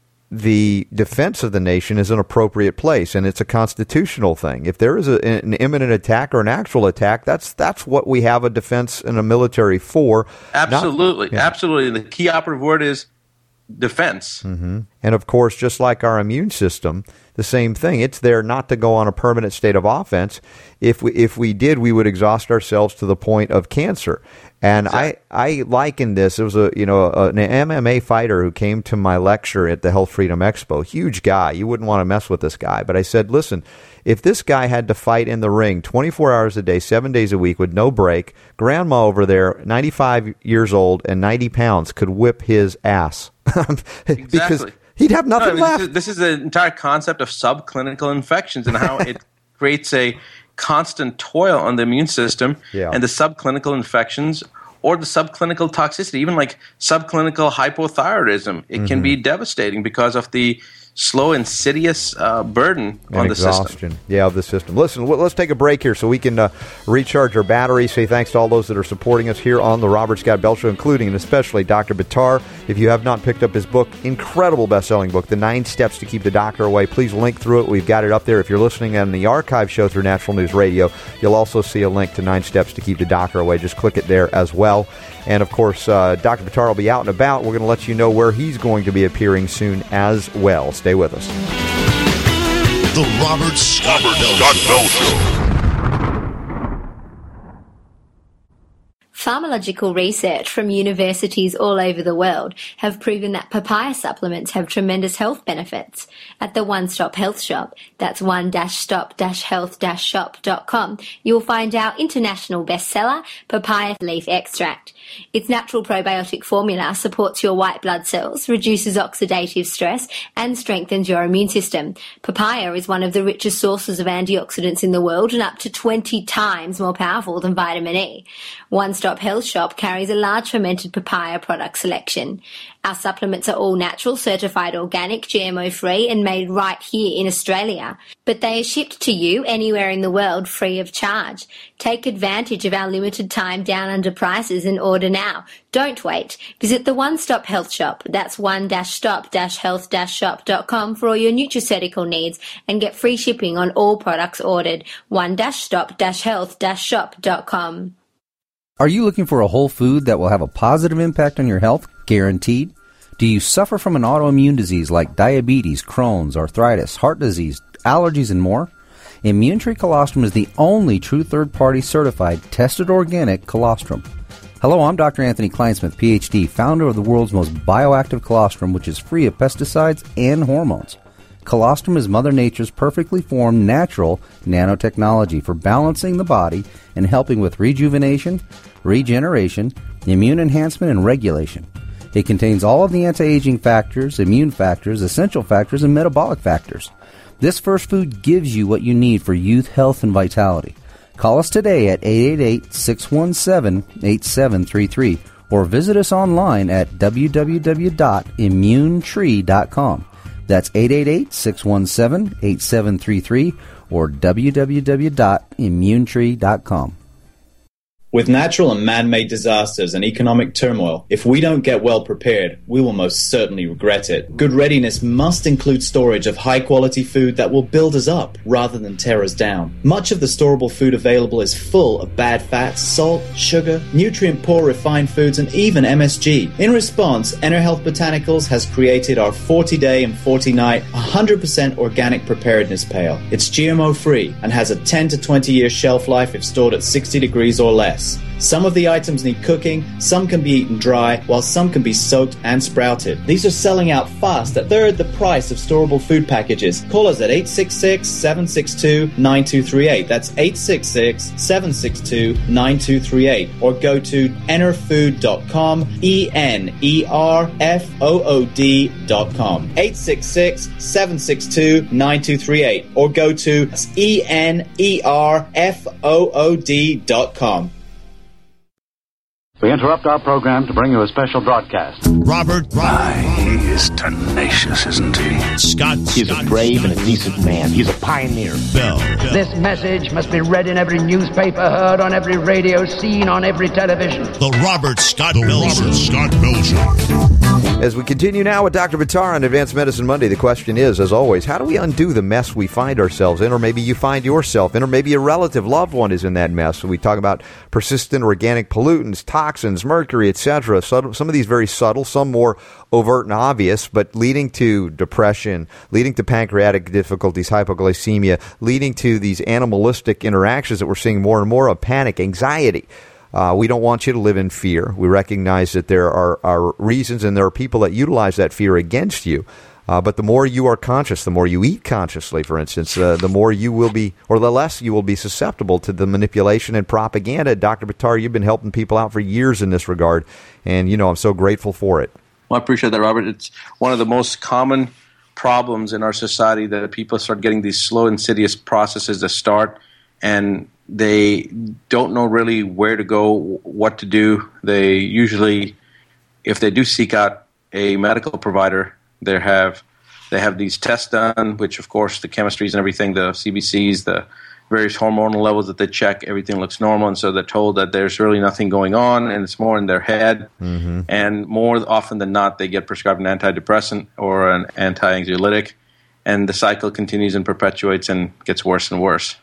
S12: the defense of the nation is an appropriate place, and it's a constitutional thing. If there is an imminent attack or an actual attack, that's what we have a defense and a military for.
S13: Absolutely. Absolutely. The key operative word is defense.
S12: Mm-hmm. And, of course, just like our immune system, the same thing. It's there not to go on a permanent state of offense. If we did, we would exhaust ourselves to the point of cancer. And exactly. I liken this. It was an MMA fighter who came to my lecture at the Health Freedom Expo. Huge guy. You wouldn't want to mess with this guy. But I said, listen, if this guy had to fight in the ring 24 hours a day, 7 days a week with no break, grandma over there, 95 years old and 90 pounds, could whip his ass. Because he'd have nothing left.
S13: This is the entire concept of subclinical infections and how it creates a constant toil on the immune system, and the subclinical infections or the subclinical toxicity, even like subclinical hypothyroidism. It can be devastating because of the slow, insidious burden on the system.
S12: Yeah, of the system. Listen, let's take a break here so we can recharge our batteries. Say thanks to all those that are supporting us here on the Robert Scott Bell Show, including and especially Dr. Buttar. If you have not picked up his book, incredible best-selling book, The 9 Steps to Keep the Doctor Away, please link through it. We've got it up there. If you're listening on the archive show through Natural News Radio, you'll also see a link to 9 Steps to Keep the Doctor Away. Just click it there as well. And, of course, Dr. Buttar will be out and about. We're going to let you know where he's going to be appearing soon as well. Stay with us.
S3: The Robert Scott Bell Show.
S16: Pharmacological research from universities all over the world have proven that papaya supplements have tremendous health benefits. At the One Stop Health Shop, that's one-stop-health-shop.com, you'll find our international bestseller, papaya leaf extract. Its natural probiotic formula supports your white blood cells, reduces oxidative stress, and strengthens your immune system. Papaya is one of the richest sources of antioxidants in the world and up to 20 times more powerful than vitamin E. One Stop Health Shop carries a large fermented papaya product selection. Our supplements are all natural, certified organic, GMO-free and made right here in Australia. But they are shipped to you anywhere in the world free of charge. Take advantage of our limited time down under prices and order now. Don't wait. Visit the One Stop Health Shop. That's one-stop-health-shop.com for all your nutraceutical needs and get free shipping on all products ordered. one-stop-health-shop.com.
S17: Are you looking for a whole food that will have a positive impact on your health? Guaranteed. Do you suffer from an autoimmune disease like diabetes, Crohn's, arthritis, heart disease, allergies, and more? Immune Tree Colostrum is the only true third-party certified, tested organic colostrum. Hello, I'm Dr. Anthony Kleinsmith, PhD, founder of the world's most bioactive colostrum, which is free of pesticides and hormones. Colostrum is Mother Nature's perfectly formed natural nanotechnology for balancing the body and helping with rejuvenation, regeneration, immune enhancement, and regulation. It contains all of the anti-aging factors, immune factors, essential factors, and metabolic factors. This first food gives you what you need for youth, health, and vitality. Call us today at 888-617-8733 or visit us online at www.immunetree.com. That's 888-617-8733 or www.immunetree.com.
S18: With natural and man-made disasters and economic turmoil, if we don't get well prepared, we will most certainly regret it. Good readiness must include storage of high-quality food that will build us up rather than tear us down. Much of the storable food available is full of bad fats, salt, sugar, nutrient-poor refined foods, and even MSG. In response, EnerHealth Botanicals has created our 40-day and 40-night 100% organic preparedness pail. It's GMO-free and has a 10 to 20-year shelf life if stored at 60 degrees or less. Some of the items need cooking, some can be eaten dry, while some can be soaked and sprouted. These are selling out fast at third the price of storable food packages. Call us at 866-762-9238. That's 866-762-9238. Or go to enerfood.com, ENERFOOD.com. 866-762-9238. Or go to ENERFOOD.com.
S19: We interrupt our program to bring you a special broadcast.
S3: Robert
S9: He is tenacious, isn't he?
S3: Scott.
S20: He's a brave and a decent man. He's a pioneer.
S3: Bell.
S21: This message must be read in every newspaper, heard on every radio, seen on every television.
S3: The Robert Scott Bell Show.
S12: As we continue now with Dr. Buttar on Advanced Medicine Monday, the question is, as always, how do we undo the mess we find ourselves in, or maybe you find yourself in, or maybe a relative loved one is in that mess? So we talk about persistent organic pollutants, toxins, mercury, etc. Some of these very subtle, some more overt and obvious, but leading to depression, leading to pancreatic difficulties, hypoglycemia, leading to these animalistic interactions that we're seeing more and more of, panic, anxiety. We don't want you to live in fear. We recognize that there are reasons and there are people that utilize that fear against you. But the more you are conscious, the more you eat consciously, for instance, the more you will be, or the less you will be susceptible to the manipulation and propaganda. Dr. Buttar, you've been helping people out for years in this regard, and, I'm so grateful for it.
S13: Well, I appreciate that, Robert. It's one of the most common problems in our society that people start getting these slow, insidious processes that start, and they don't know really where to go, what to do. They usually, if they do seek out a medical provider, they have these tests done, which of course the chemistries and everything, the CBCs, the various hormonal levels that they check, everything looks normal, and so they're told that there's really nothing going on, and it's more in their head. Mm-hmm. And more often than not, they get prescribed an antidepressant or an anti-anxiolytic, and the cycle continues and perpetuates and gets worse and worse.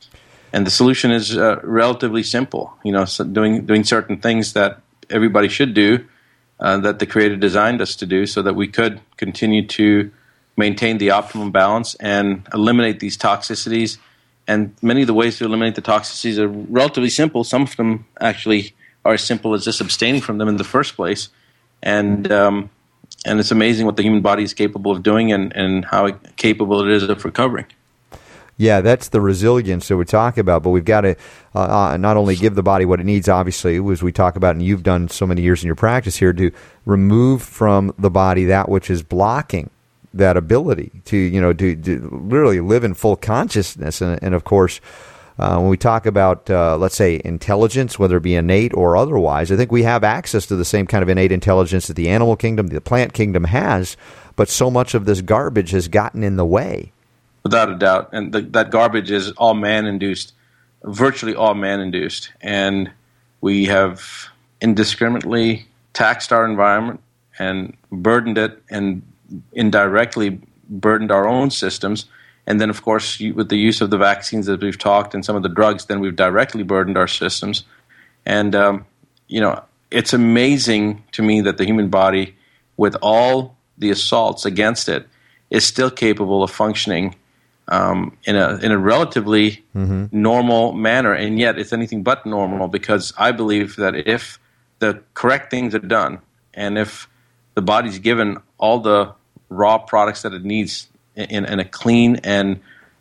S13: And the solution is relatively simple, so doing certain things that everybody should do, that the Creator designed us to do, so that we could continue to maintain the optimum balance and eliminate these toxicities. And many of the ways to eliminate the toxicities are relatively simple. Some of them actually are as simple as just abstaining from them in the first place. And it's amazing what the human body is capable of doing and how capable it is of recovering.
S12: Yeah, that's the resilience that we talk about, but we've got to not only give the body what it needs, obviously, as we talk about, and you've done so many years in your practice here, to remove from the body that which is blocking that ability to, to literally live in full consciousness. And of course, when we talk about, let's say, intelligence, whether it be innate or otherwise, I think we have access to the same kind of innate intelligence that the animal kingdom, the plant kingdom has, but so much of this garbage has gotten in the way.
S13: Without a doubt. And that garbage is all man-induced, virtually all man-induced. And we have indiscriminately taxed our environment and burdened it and indirectly burdened our own systems. And then, of course, with the use of the vaccines that we've talked and some of the drugs, then we've directly burdened our systems. And, it's amazing to me that the human body, with all the assaults against it, is still capable of functioning in a relatively normal manner, and yet it's anything but normal, because I believe that if the correct things are done, and if the body's given all the raw products that it needs in a clean and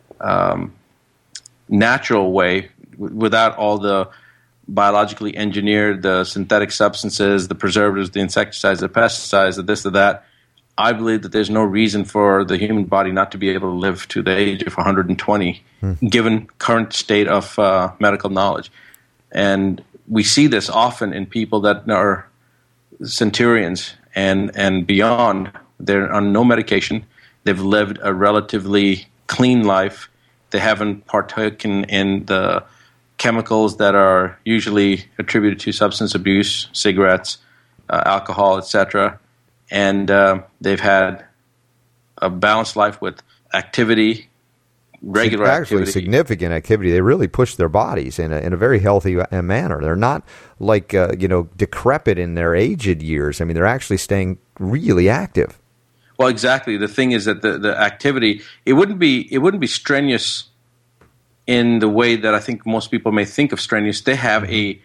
S13: natural way, without all the biologically engineered, the synthetic substances, the preservatives, the insecticides, the pesticides, the this, the that, I believe that there's no reason for the human body not to be able to live to the age of 120, given current state of medical knowledge. And we see this often in people that are centurions and beyond. They're on no medication. They've lived a relatively clean life. They haven't partaken in the chemicals that are usually attributed to substance abuse, cigarettes, alcohol, etc. And they've had a balanced life with activity, regular
S12: actually
S13: activity.
S12: Significant activity. They really push their bodies in a very healthy manner. They're not like decrepit in their aged years. I mean, they're actually staying really active.
S13: Well, exactly. The thing is that the activity, it wouldn't be strenuous in the way that I think most people may think of strenuous. They have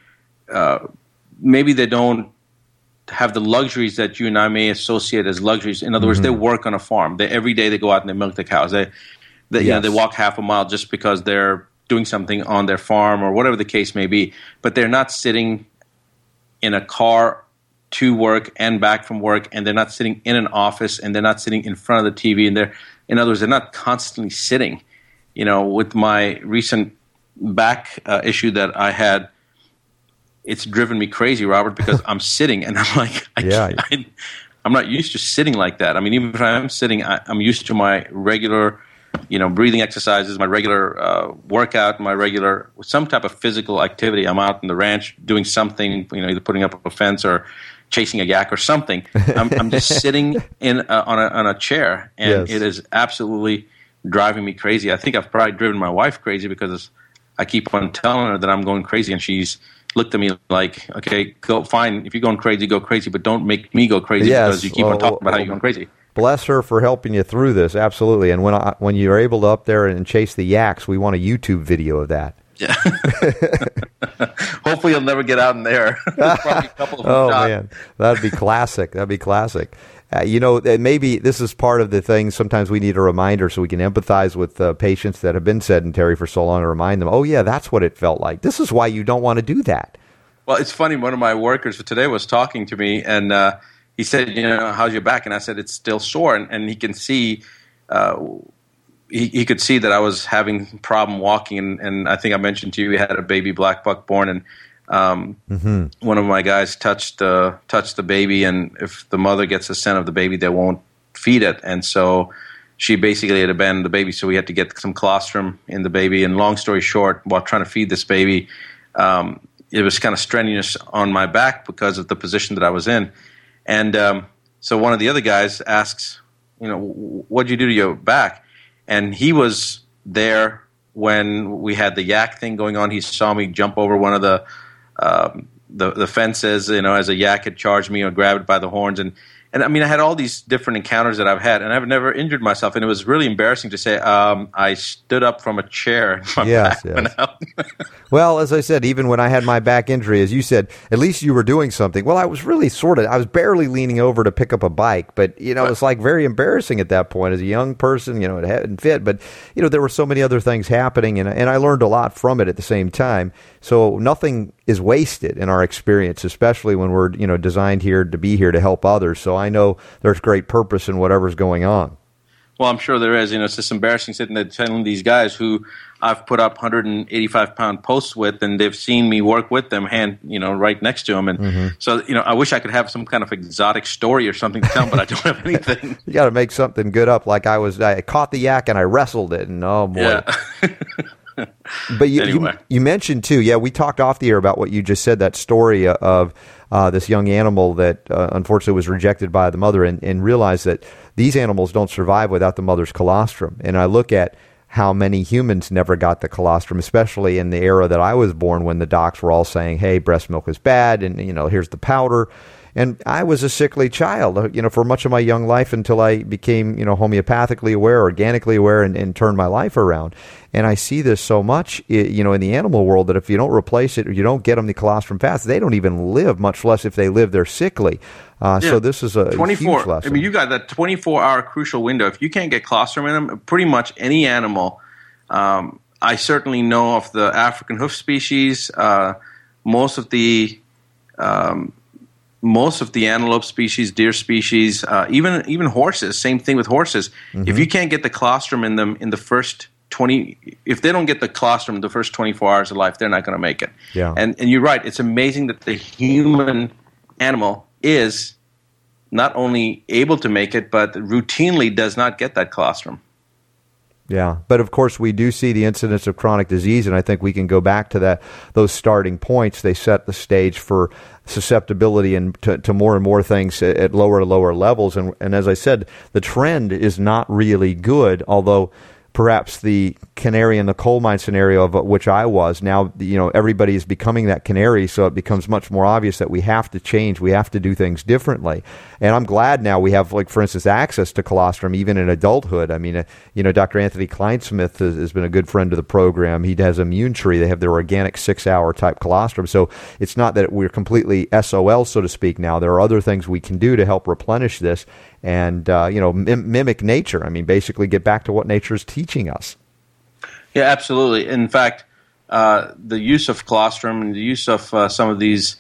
S13: maybe they don't have the luxuries that you and I may associate as luxuries. In other words, they work on a farm. Every day they go out and they milk the cows. They walk half a mile just because they're doing something on their farm or whatever the case may be. But they're not sitting in a car to work and back from work, and they're not sitting in an office, and they're not sitting in front of the TV. And in other words, they're not constantly sitting. With my recent back issue that I had, it's driven me crazy, Robert, because I'm sitting and I'm like, I'm not used to sitting like that. I mean, even if I'm sitting, I'm used to my regular, breathing exercises, my regular workout, some type of physical activity. I'm out in the ranch doing something, either putting up a fence or chasing a yak or something. I'm just sitting on a chair, and it is absolutely driving me crazy. I think I've probably driven my wife crazy because I keep on telling her that I'm going crazy, and she's looked at me like, okay, go fine. If you're going crazy, go crazy, but don't make me go crazy because you keep on talking about how you're going crazy.
S12: Bless her for helping you through this. Absolutely. And when you're able to up there and chase the yaks, we want a YouTube video of that.
S13: Yeah. Hopefully you'll never get out in there. Probably a couple of them shot.
S12: Man, that'd be classic. Maybe this is part of the thing. Sometimes we need a reminder so we can empathize with patients that have been sedentary for so long and remind them, oh, yeah, that's what it felt like. This is why you don't want to do that.
S13: Well, it's funny. One of my workers for today was talking to me, and he said, how's your back? And I said, it's still sore. And he can see, he could see that I was having problem walking. And I think I mentioned to you, we had a baby black buck born, and one of my guys touched the baby, and if the mother gets a scent of the baby, they won't feed it. And so she basically had abandoned the baby, so we had to get some colostrum in the baby. And long story short, while trying to feed this baby, it was kind of strenuous on my back because of the position that I was in. And so one of the other guys asks, what'd you do to your back? And he was there when we had the yak thing going on. He saw me jump over one of the fences, as a yak had charged me or grabbed it by the horns. And I mean, I had all these different encounters that I've had, and I've never injured myself. And it was really embarrassing to say I stood up from a chair and my back went out.
S12: Well, as I said, even when I had my back injury, as you said, at least you were doing something. Well, I was really I was barely leaning over to pick up a bike, but, it's like very embarrassing at that point as a young person, it hadn't fit. But, there were so many other things happening, and I learned a lot from it at the same time. So nothing is wasted in our experience, especially when we're, designed here to be here to help others. So I know there's great purpose in whatever's going on.
S13: Well, I'm sure there is. It's just embarrassing sitting there telling these guys who I've put up 185-pound posts with, and they've seen me work with them, right next to them. And so, I wish I could have some kind of exotic story or something to tell them, but I don't have anything.
S12: You got to make something good up, like I caught the yak and I wrestled it, and oh boy.
S13: Yeah.
S12: But you mentioned too, we talked off the air about what you just said, that story of this young animal that unfortunately was rejected by the mother, and realized that these animals don't survive without the mother's colostrum. And I look at how many humans never got the colostrum, especially in the era that I was born, when the docs were all saying, hey, breast milk is bad, and here's the powder. And I was a sickly child, for much of my young life until I became, homeopathically aware, organically aware, and turned my life around. And I see this so much, in the animal world, that if you don't replace it or you don't get them the colostrum fast, they don't even live, much less if they live, they're sickly. So this is a 24, huge lesson.
S13: I mean, you got that 24-hour crucial window. If you can't get colostrum in them, pretty much any animal. I certainly know of the African hoof species, most of the antelope species, deer species, even horses. Same thing with horses. Mm-hmm. If you can't get the colostrum in them in the first if they don't get the colostrum the first 24 hours of life, they're not going to make it.
S12: Yeah.
S13: And you're right. It's amazing that the human animal is not only able to make it, but routinely does not get that colostrum.
S12: Yeah, but of course we do see the incidence of chronic disease, and I think we can go back to those starting points. They set the stage for susceptibility and to more and more things at lower and lower levels. And as I said, the trend is not really good, although perhaps the canary in the coal mine scenario of which I was, now everybody is becoming that canary, so it becomes much more obvious that we have to change, we have to do things differently. And I'm glad now we have, like, for instance, access to colostrum even in adulthood. I mean, Dr. Anthony Kleinsmith has been a good friend of the program. He has Immune Tree. They have their organic 6-hour type colostrum. So it's not that we're completely SOL, so to speak, now. There are other things we can do to help replenish this and, mimic nature. I mean, basically get back to what nature is teaching us.
S13: Yeah, absolutely. In fact, the use of colostrum and the use of some of these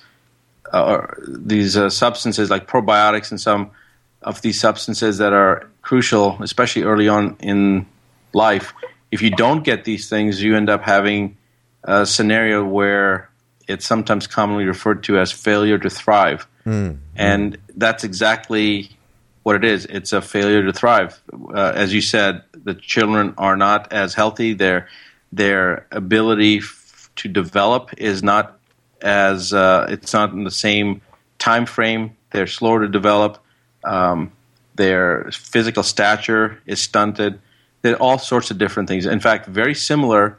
S13: substances like probiotics and some of these substances that are crucial, especially early on in life. If you don't get these things, you end up having a scenario where it's sometimes commonly referred to as failure to thrive. Mm. And that's exactly what it is. It's a failure to thrive. As you said, the children are not as healthy. Their ability to develop is not as it's not in the same time frame. They're slower to develop. Their physical stature is stunted. There are all sorts of different things. In fact, very similar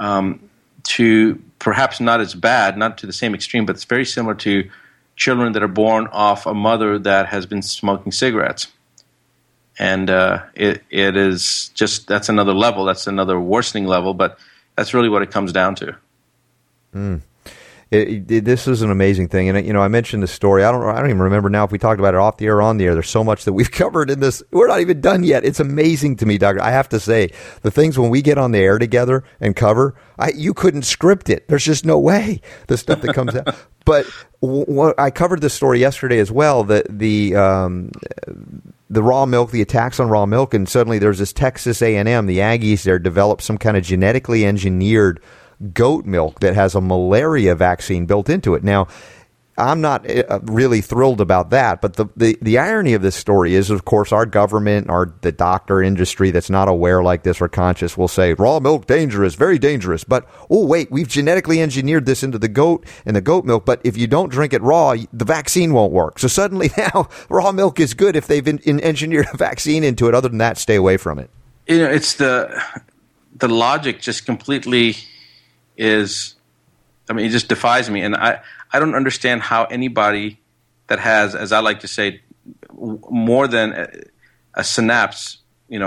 S13: to, perhaps not as bad, not to the same extreme, but it's very similar to children that are born off a mother that has been smoking cigarettes. And it is just, that's another level. That's another worsening level, but that's really what it comes down to.
S12: Mm. This is an amazing thing, and I mentioned the story. I don't even remember now if we talked about it off the air or on the air. There's so much that we've covered in this. We're not even done yet. It's amazing to me, Doctor. I have to say, the things when we get on the air together and cover, you couldn't script it. There's just no way the stuff that comes out. But I covered this story yesterday as well. That the raw milk, the attacks on raw milk, and suddenly there's this Texas A&M. The Aggies there developed some kind of genetically engineered goat milk that has a malaria vaccine built into it. Now, I'm not really thrilled about that, but the irony of this story is, of course, our government, the doctor industry that's not aware like this or conscious will say, raw milk dangerous, very dangerous. But, oh, wait, we've genetically engineered this into the goat and the goat milk, but if you don't drink it raw, the vaccine won't work. So suddenly now raw milk is good if they've engineered a vaccine into it. Other than that, stay away from it.
S13: It's the logic just completely is, it just defies me. And I don't understand how anybody that has, as I like to say, more than a synapse,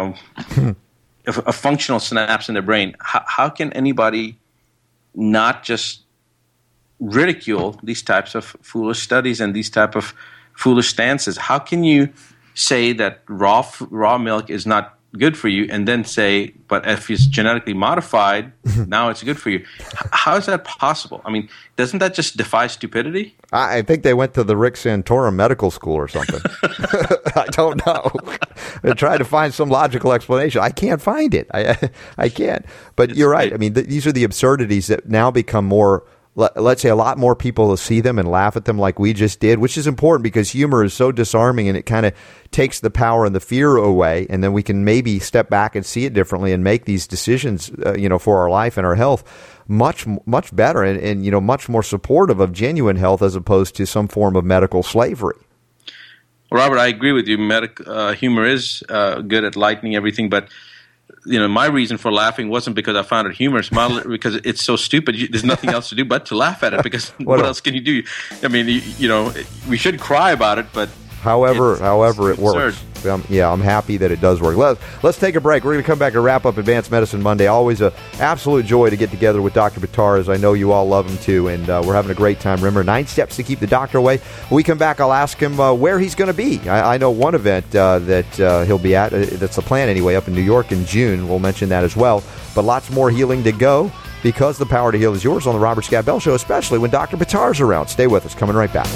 S13: a functional synapse in their brain, how can anybody not just ridicule these types of foolish studies and these type of foolish stances? How can you say that raw milk is not good for you, and then say, but if it's genetically modified, now it's good for you? How is that possible? Doesn't that just defy stupidity?
S12: I think they went to the Rick Santorum Medical School or something. I don't know. I tried to find some logical explanation. I can't find it. I can't. But you're right. These are the absurdities that now become more, let's say, a lot more people will see them and laugh at them like we just did, which is important because humor is so disarming and it kind of takes the power and the fear away, and then we can maybe step back and see it differently and make these decisions, for our life and our health much, much better and much more supportive of genuine health as opposed to some form of medical slavery.
S13: Well, Robert, I agree with you. Humor is good at lightening everything, but my reason for laughing wasn't because I found it humorous, because it's so stupid. There's nothing else to do but to laugh at it, because what else can you do? I mean, we should cry about it, but
S12: however it works. I'm happy that it does work. Let's take a break. We're going to come back and wrap up Advanced Medicine Monday. Always an absolute joy to get together with Dr. Buttar, as I know you all love him too, and we're having a great time. Remember, 9 steps to keep the doctor away. When we come back, I'll ask him where he's going to be. I know one event that he'll be at, that's the plan anyway, up in New York in June. We'll mention that as well. But lots more healing to go, because the power to heal is yours on the Robert Scott Bell Show, especially when Dr. Buttar's around. Stay with us. Coming right back.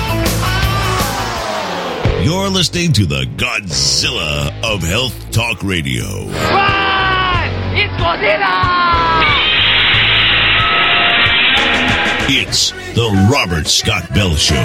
S3: You're listening to the Godzilla of Health Talk Radio.
S21: Run! It's Godzilla!
S3: It's the Robert Scott Bell Show.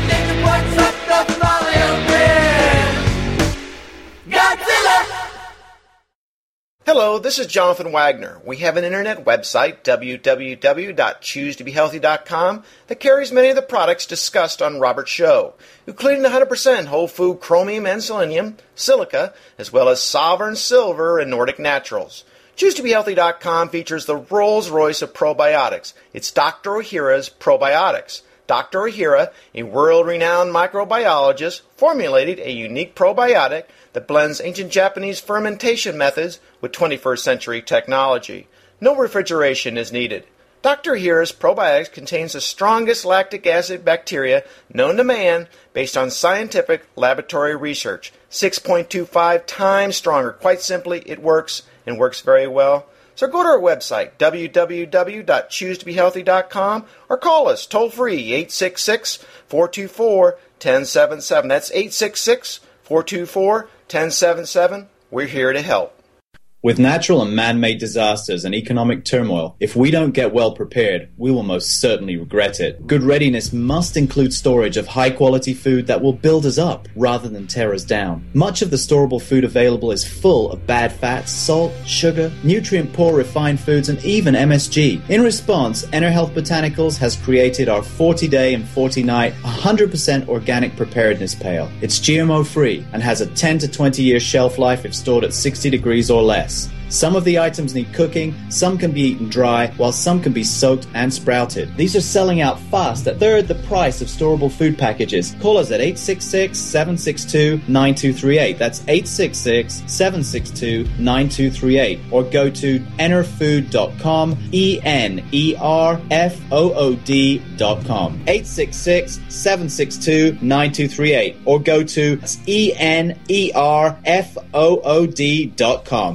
S14: Hello, this is Jonathan Wagner. We have an internet website, www.choosetobehealthy.com, that carries many of the products discussed on Robert's show, including 100% whole food chromium and selenium, silica, as well as Sovereign Silver and Nordic Naturals. ChooseToBeHealthy.com features the Rolls-Royce of probiotics. It's Dr. Ohhira's Probiotics. Dr. Ohhira, a world-renowned microbiologist, formulated a unique probiotic that blends ancient Japanese fermentation methods with 21st century technology. No refrigeration is needed. Dr. Ohhira's probiotics contains the strongest lactic acid bacteria known to man based on scientific laboratory research. 6.25 times stronger. Quite simply, it works, and works very well. So go to our website, www.choosetobehealthy.com, or call us toll-free, 866-424-1077. That's 866-424-1077. We're here to help.
S18: With natural and man-made disasters and economic turmoil, if we don't get well prepared, we will most certainly regret it. Good readiness must include storage of high-quality food that will build us up rather than tear us down. Much of the storable food available is full of bad fats, salt, sugar, nutrient-poor refined foods, and even MSG. In response, EnerHealth Botanicals has created our 40-day and 40-night 100% organic preparedness pail. It's GMO-free and has a 10 to 20-year shelf life if stored at 60 degrees or less. Some of the items need cooking, some can be eaten dry, while some can be soaked and sprouted. These are selling out fast at third the price of storable food packages. Call us at 866-762-9238. That's 866-762-9238. Or go to enerfood.com, ENERFOOD.com. 866-762-9238. Or go to ENERFOOD.com.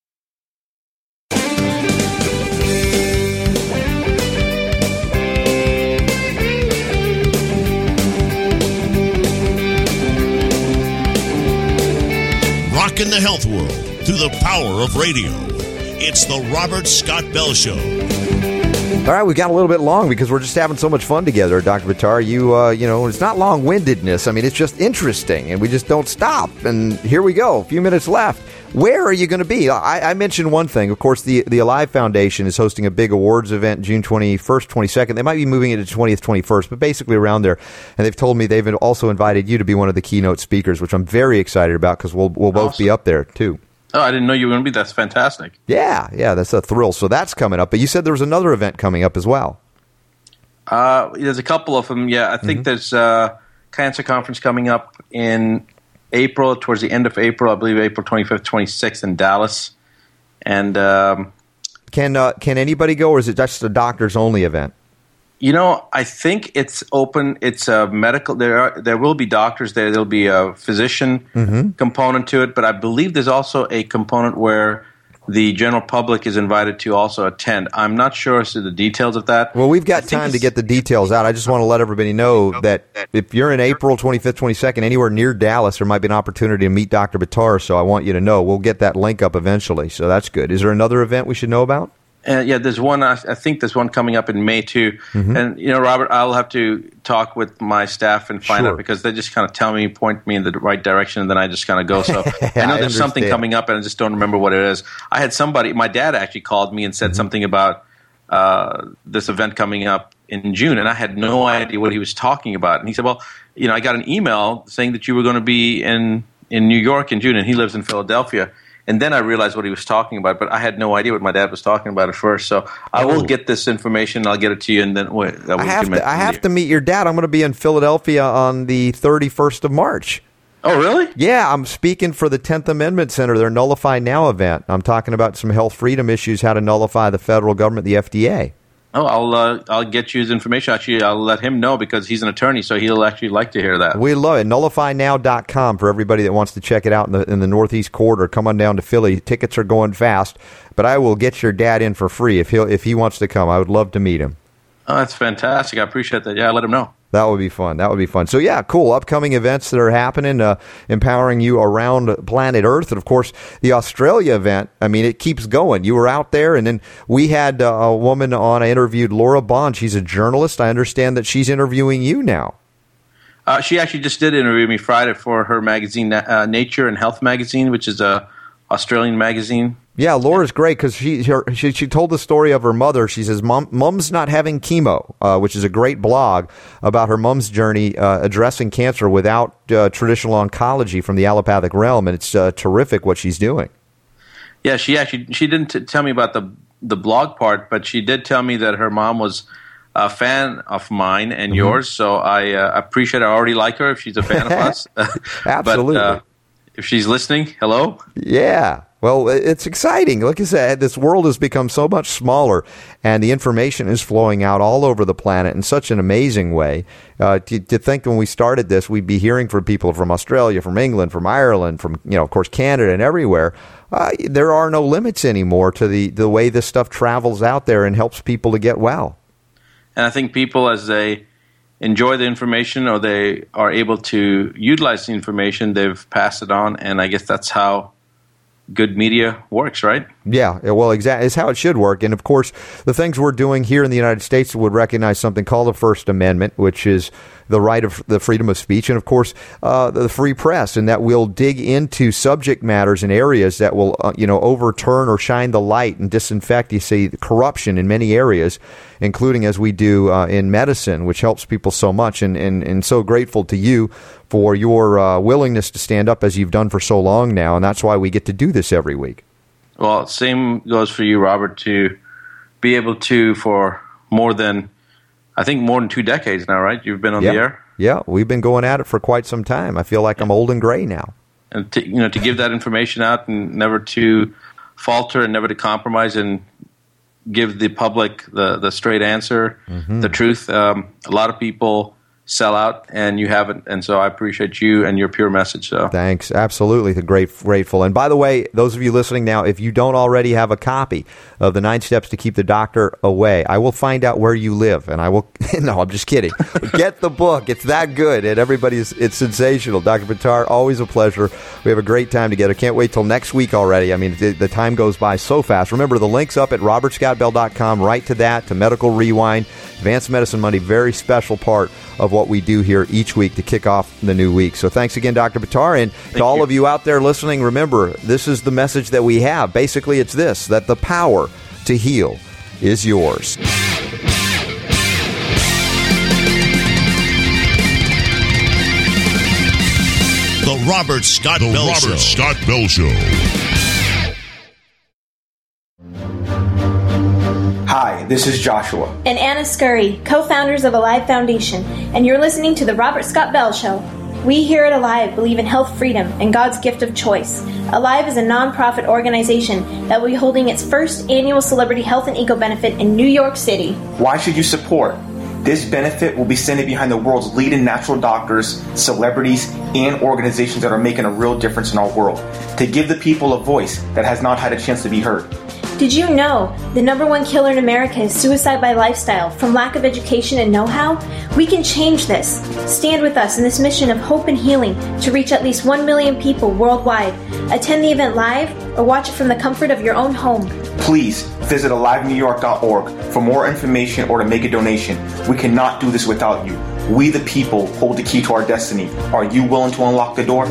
S3: In the health world through the power of radio. It's the Robert Scott Bell Show.
S12: All right, we got a little bit long because we're just having so much fun together, Dr. Buttar. It's not long-windedness. I mean, it's just interesting, and we just don't stop. And here we go, a few minutes left. Where are you going to be? I mentioned one thing. Of course, the Alive Foundation is hosting a big awards event June 21st, 22nd. They might be moving it to 20th, 21st, but basically around there. And they've told me they've also invited you to be one of the keynote speakers, which I'm very excited about because we'll both be up there, too.
S13: Oh, I didn't know you were going to be. That's fantastic.
S12: Yeah, that's a thrill. So that's coming up. But you said there was another event coming up as well.
S13: There's a couple of them, yeah. I think there's a cancer conference coming up in April, towards the end of April, I believe April 25th, 26th in Dallas. And
S12: can anybody go, or is it just a doctors-only event?
S13: I think it's open. It's a medical. There will be doctors there. There'll be a physician component to it, but I believe there's also a component where the general public is invited to also attend. I'm not sure as to the details of that.
S12: Well, we've got time to get the details out. I just want to let everybody know that if you're in April 25th, 22nd, anywhere near Dallas, there might be an opportunity to meet Dr. Buttar, so I want you to know. We'll get that link up eventually, so that's good. Is there another event we should know about?
S13: Yeah, there's one. I think there's one coming up in May too. And Robert, I'll have to talk with my staff and find out because they just kind of point me in the right direction, and then I just kind of go. So I know there's something coming up, and I just don't remember what it is. I had somebody. My dad actually called me and said something about this event coming up in June, and I had no idea what he was talking about. And he said, "Well, I got an email saying that you were going to be in New York in June," and he lives in Philadelphia. And then I realized what he was talking about, but I had no idea what my dad was talking about at first. So I will get this information. I'll get it to you, and then
S12: I have to meet your dad. I'm going to be in Philadelphia on the 31st of March.
S13: Oh, really?
S12: Yeah, I'm speaking for the 10th Amendment Center, their Nullify Now event. I'm talking about some health freedom issues, how to nullify the federal government, the FDA.
S13: Oh, I'll get you his information. Actually, I'll let him know because he's an attorney, so he'll actually like to hear that.
S12: We love it. NullifyNow.com for everybody that wants to check it out in the Northeast Corridor. Come on down to Philly. Tickets are going fast, but I will get your dad in for free if he wants to come. I would love to meet him.
S13: Oh, that's fantastic. I appreciate that. Yeah, let him know.
S12: That would be fun. So, yeah, cool. Upcoming events that are happening, empowering you around planet Earth. And, of course, the Australia event, I mean, it keeps going. You were out there, and then we had a woman on. I interviewed Laura Bond. She's a journalist. I understand that she's interviewing you now.
S13: She actually just did interview me Friday for her magazine, Nature and Health magazine, which is a Australian magazine.
S12: Yeah, Laura's great because she told the story of her mother. She says, Mom's not having chemo, which is a great blog about her mom's journey addressing cancer without traditional oncology from the allopathic realm, and it's terrific what she's doing.
S13: Yeah, she didn't tell me about the blog part, but she did tell me that her mom was a fan of mine and yours, so I appreciate it. I already like her if she's a fan of us.
S12: Absolutely.
S13: But if she's listening, hello?
S12: Yeah. Well, it's exciting. Like I said, this world has become so much smaller, and the information is flowing out all over the planet in such an amazing way. To think when we started this, we'd be hearing from people from Australia, from England, from Ireland, from, of course, Canada and everywhere. There are no limits anymore to the way this stuff travels out there and helps people to get well.
S13: And I think people, as they enjoy the information or they are able to utilize the information, they've passed it on, and I guess that's how good media works, right?
S12: Yeah, well, exactly. It's how it should work. And, of course, the things we're doing here in the United States would recognize something called the First Amendment, which is the right of the freedom of speech, and, of course, the free press, and that we'll dig into subject matters and areas that will, overturn or shine the light and disinfect, you see, corruption in many areas, including as we do in medicine, which helps people so much. And so grateful to you for your willingness to stand up as you've done for so long now, and that's why we get to do this every week.
S13: Well, same goes for you, Robert, to be able to, for more than 2 decades now, right? You've been on the air?
S12: Yeah, we've been going at it for quite some time. I feel like I'm old and gray now.
S13: And to give that information out and never to falter and never to compromise and give the public the straight answer, the truth. A lot of people sell out, and you haven't, and so I appreciate you and your pure message. So
S12: thanks, absolutely, grateful. And by the way, those of you listening now, if you don't already have a copy of the 9 Steps to Keep the Doctor Away, I will find out where you live, and I will. No, I'm just kidding. Get the book; it's that good, and it's sensational. Dr. Buttar, always a pleasure. We have a great time together. Can't wait till next week already. I mean, the time goes by so fast. Remember, the link's up at robertscottbell.com. Right to that, to Medical Rewind, Advanced Medicine Monday, very special part of what we do here each week to kick off the new week. So thanks again, Dr. Buttar. And to all of you out there listening, remember, this is the message that we have. Basically, it's this, that the power to heal is yours.
S3: The Robert Scott Bell Show.
S1: Hi, this is Joshua.
S22: And Anna Scurry, co-founders of Alive Foundation, and you're listening to The Robert Scott Bell Show. We here at Alive believe in health freedom and God's gift of choice. Alive is a non-profit organization that will be holding its first annual Celebrity Health and Eco Benefit in New York City.
S1: Why should you support? This benefit will be standing behind the world's leading natural doctors, celebrities, and organizations that are making a real difference in our world, to give the people a voice that has not had a chance to be heard.
S22: Did you know the #1 killer in America is suicide by lifestyle from lack of education and know-how? We can change this. Stand with us in this mission of hope and healing to reach at least 1 million people worldwide. Attend the event live or watch it from the comfort of your own home.
S1: Please visit alivenewyork.org for more information or to make a donation. We cannot do this without you. We the people hold the key to our destiny. Are you willing to unlock the door?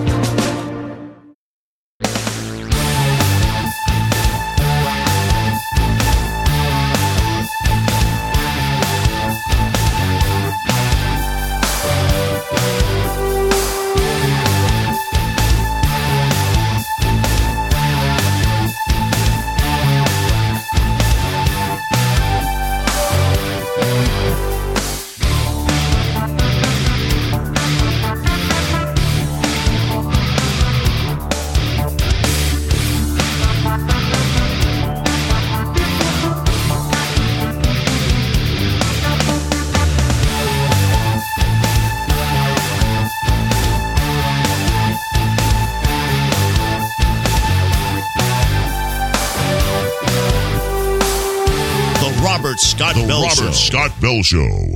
S3: Scott
S2: The
S3: Bell
S2: Robert
S3: Show.
S2: Scott Bell Show.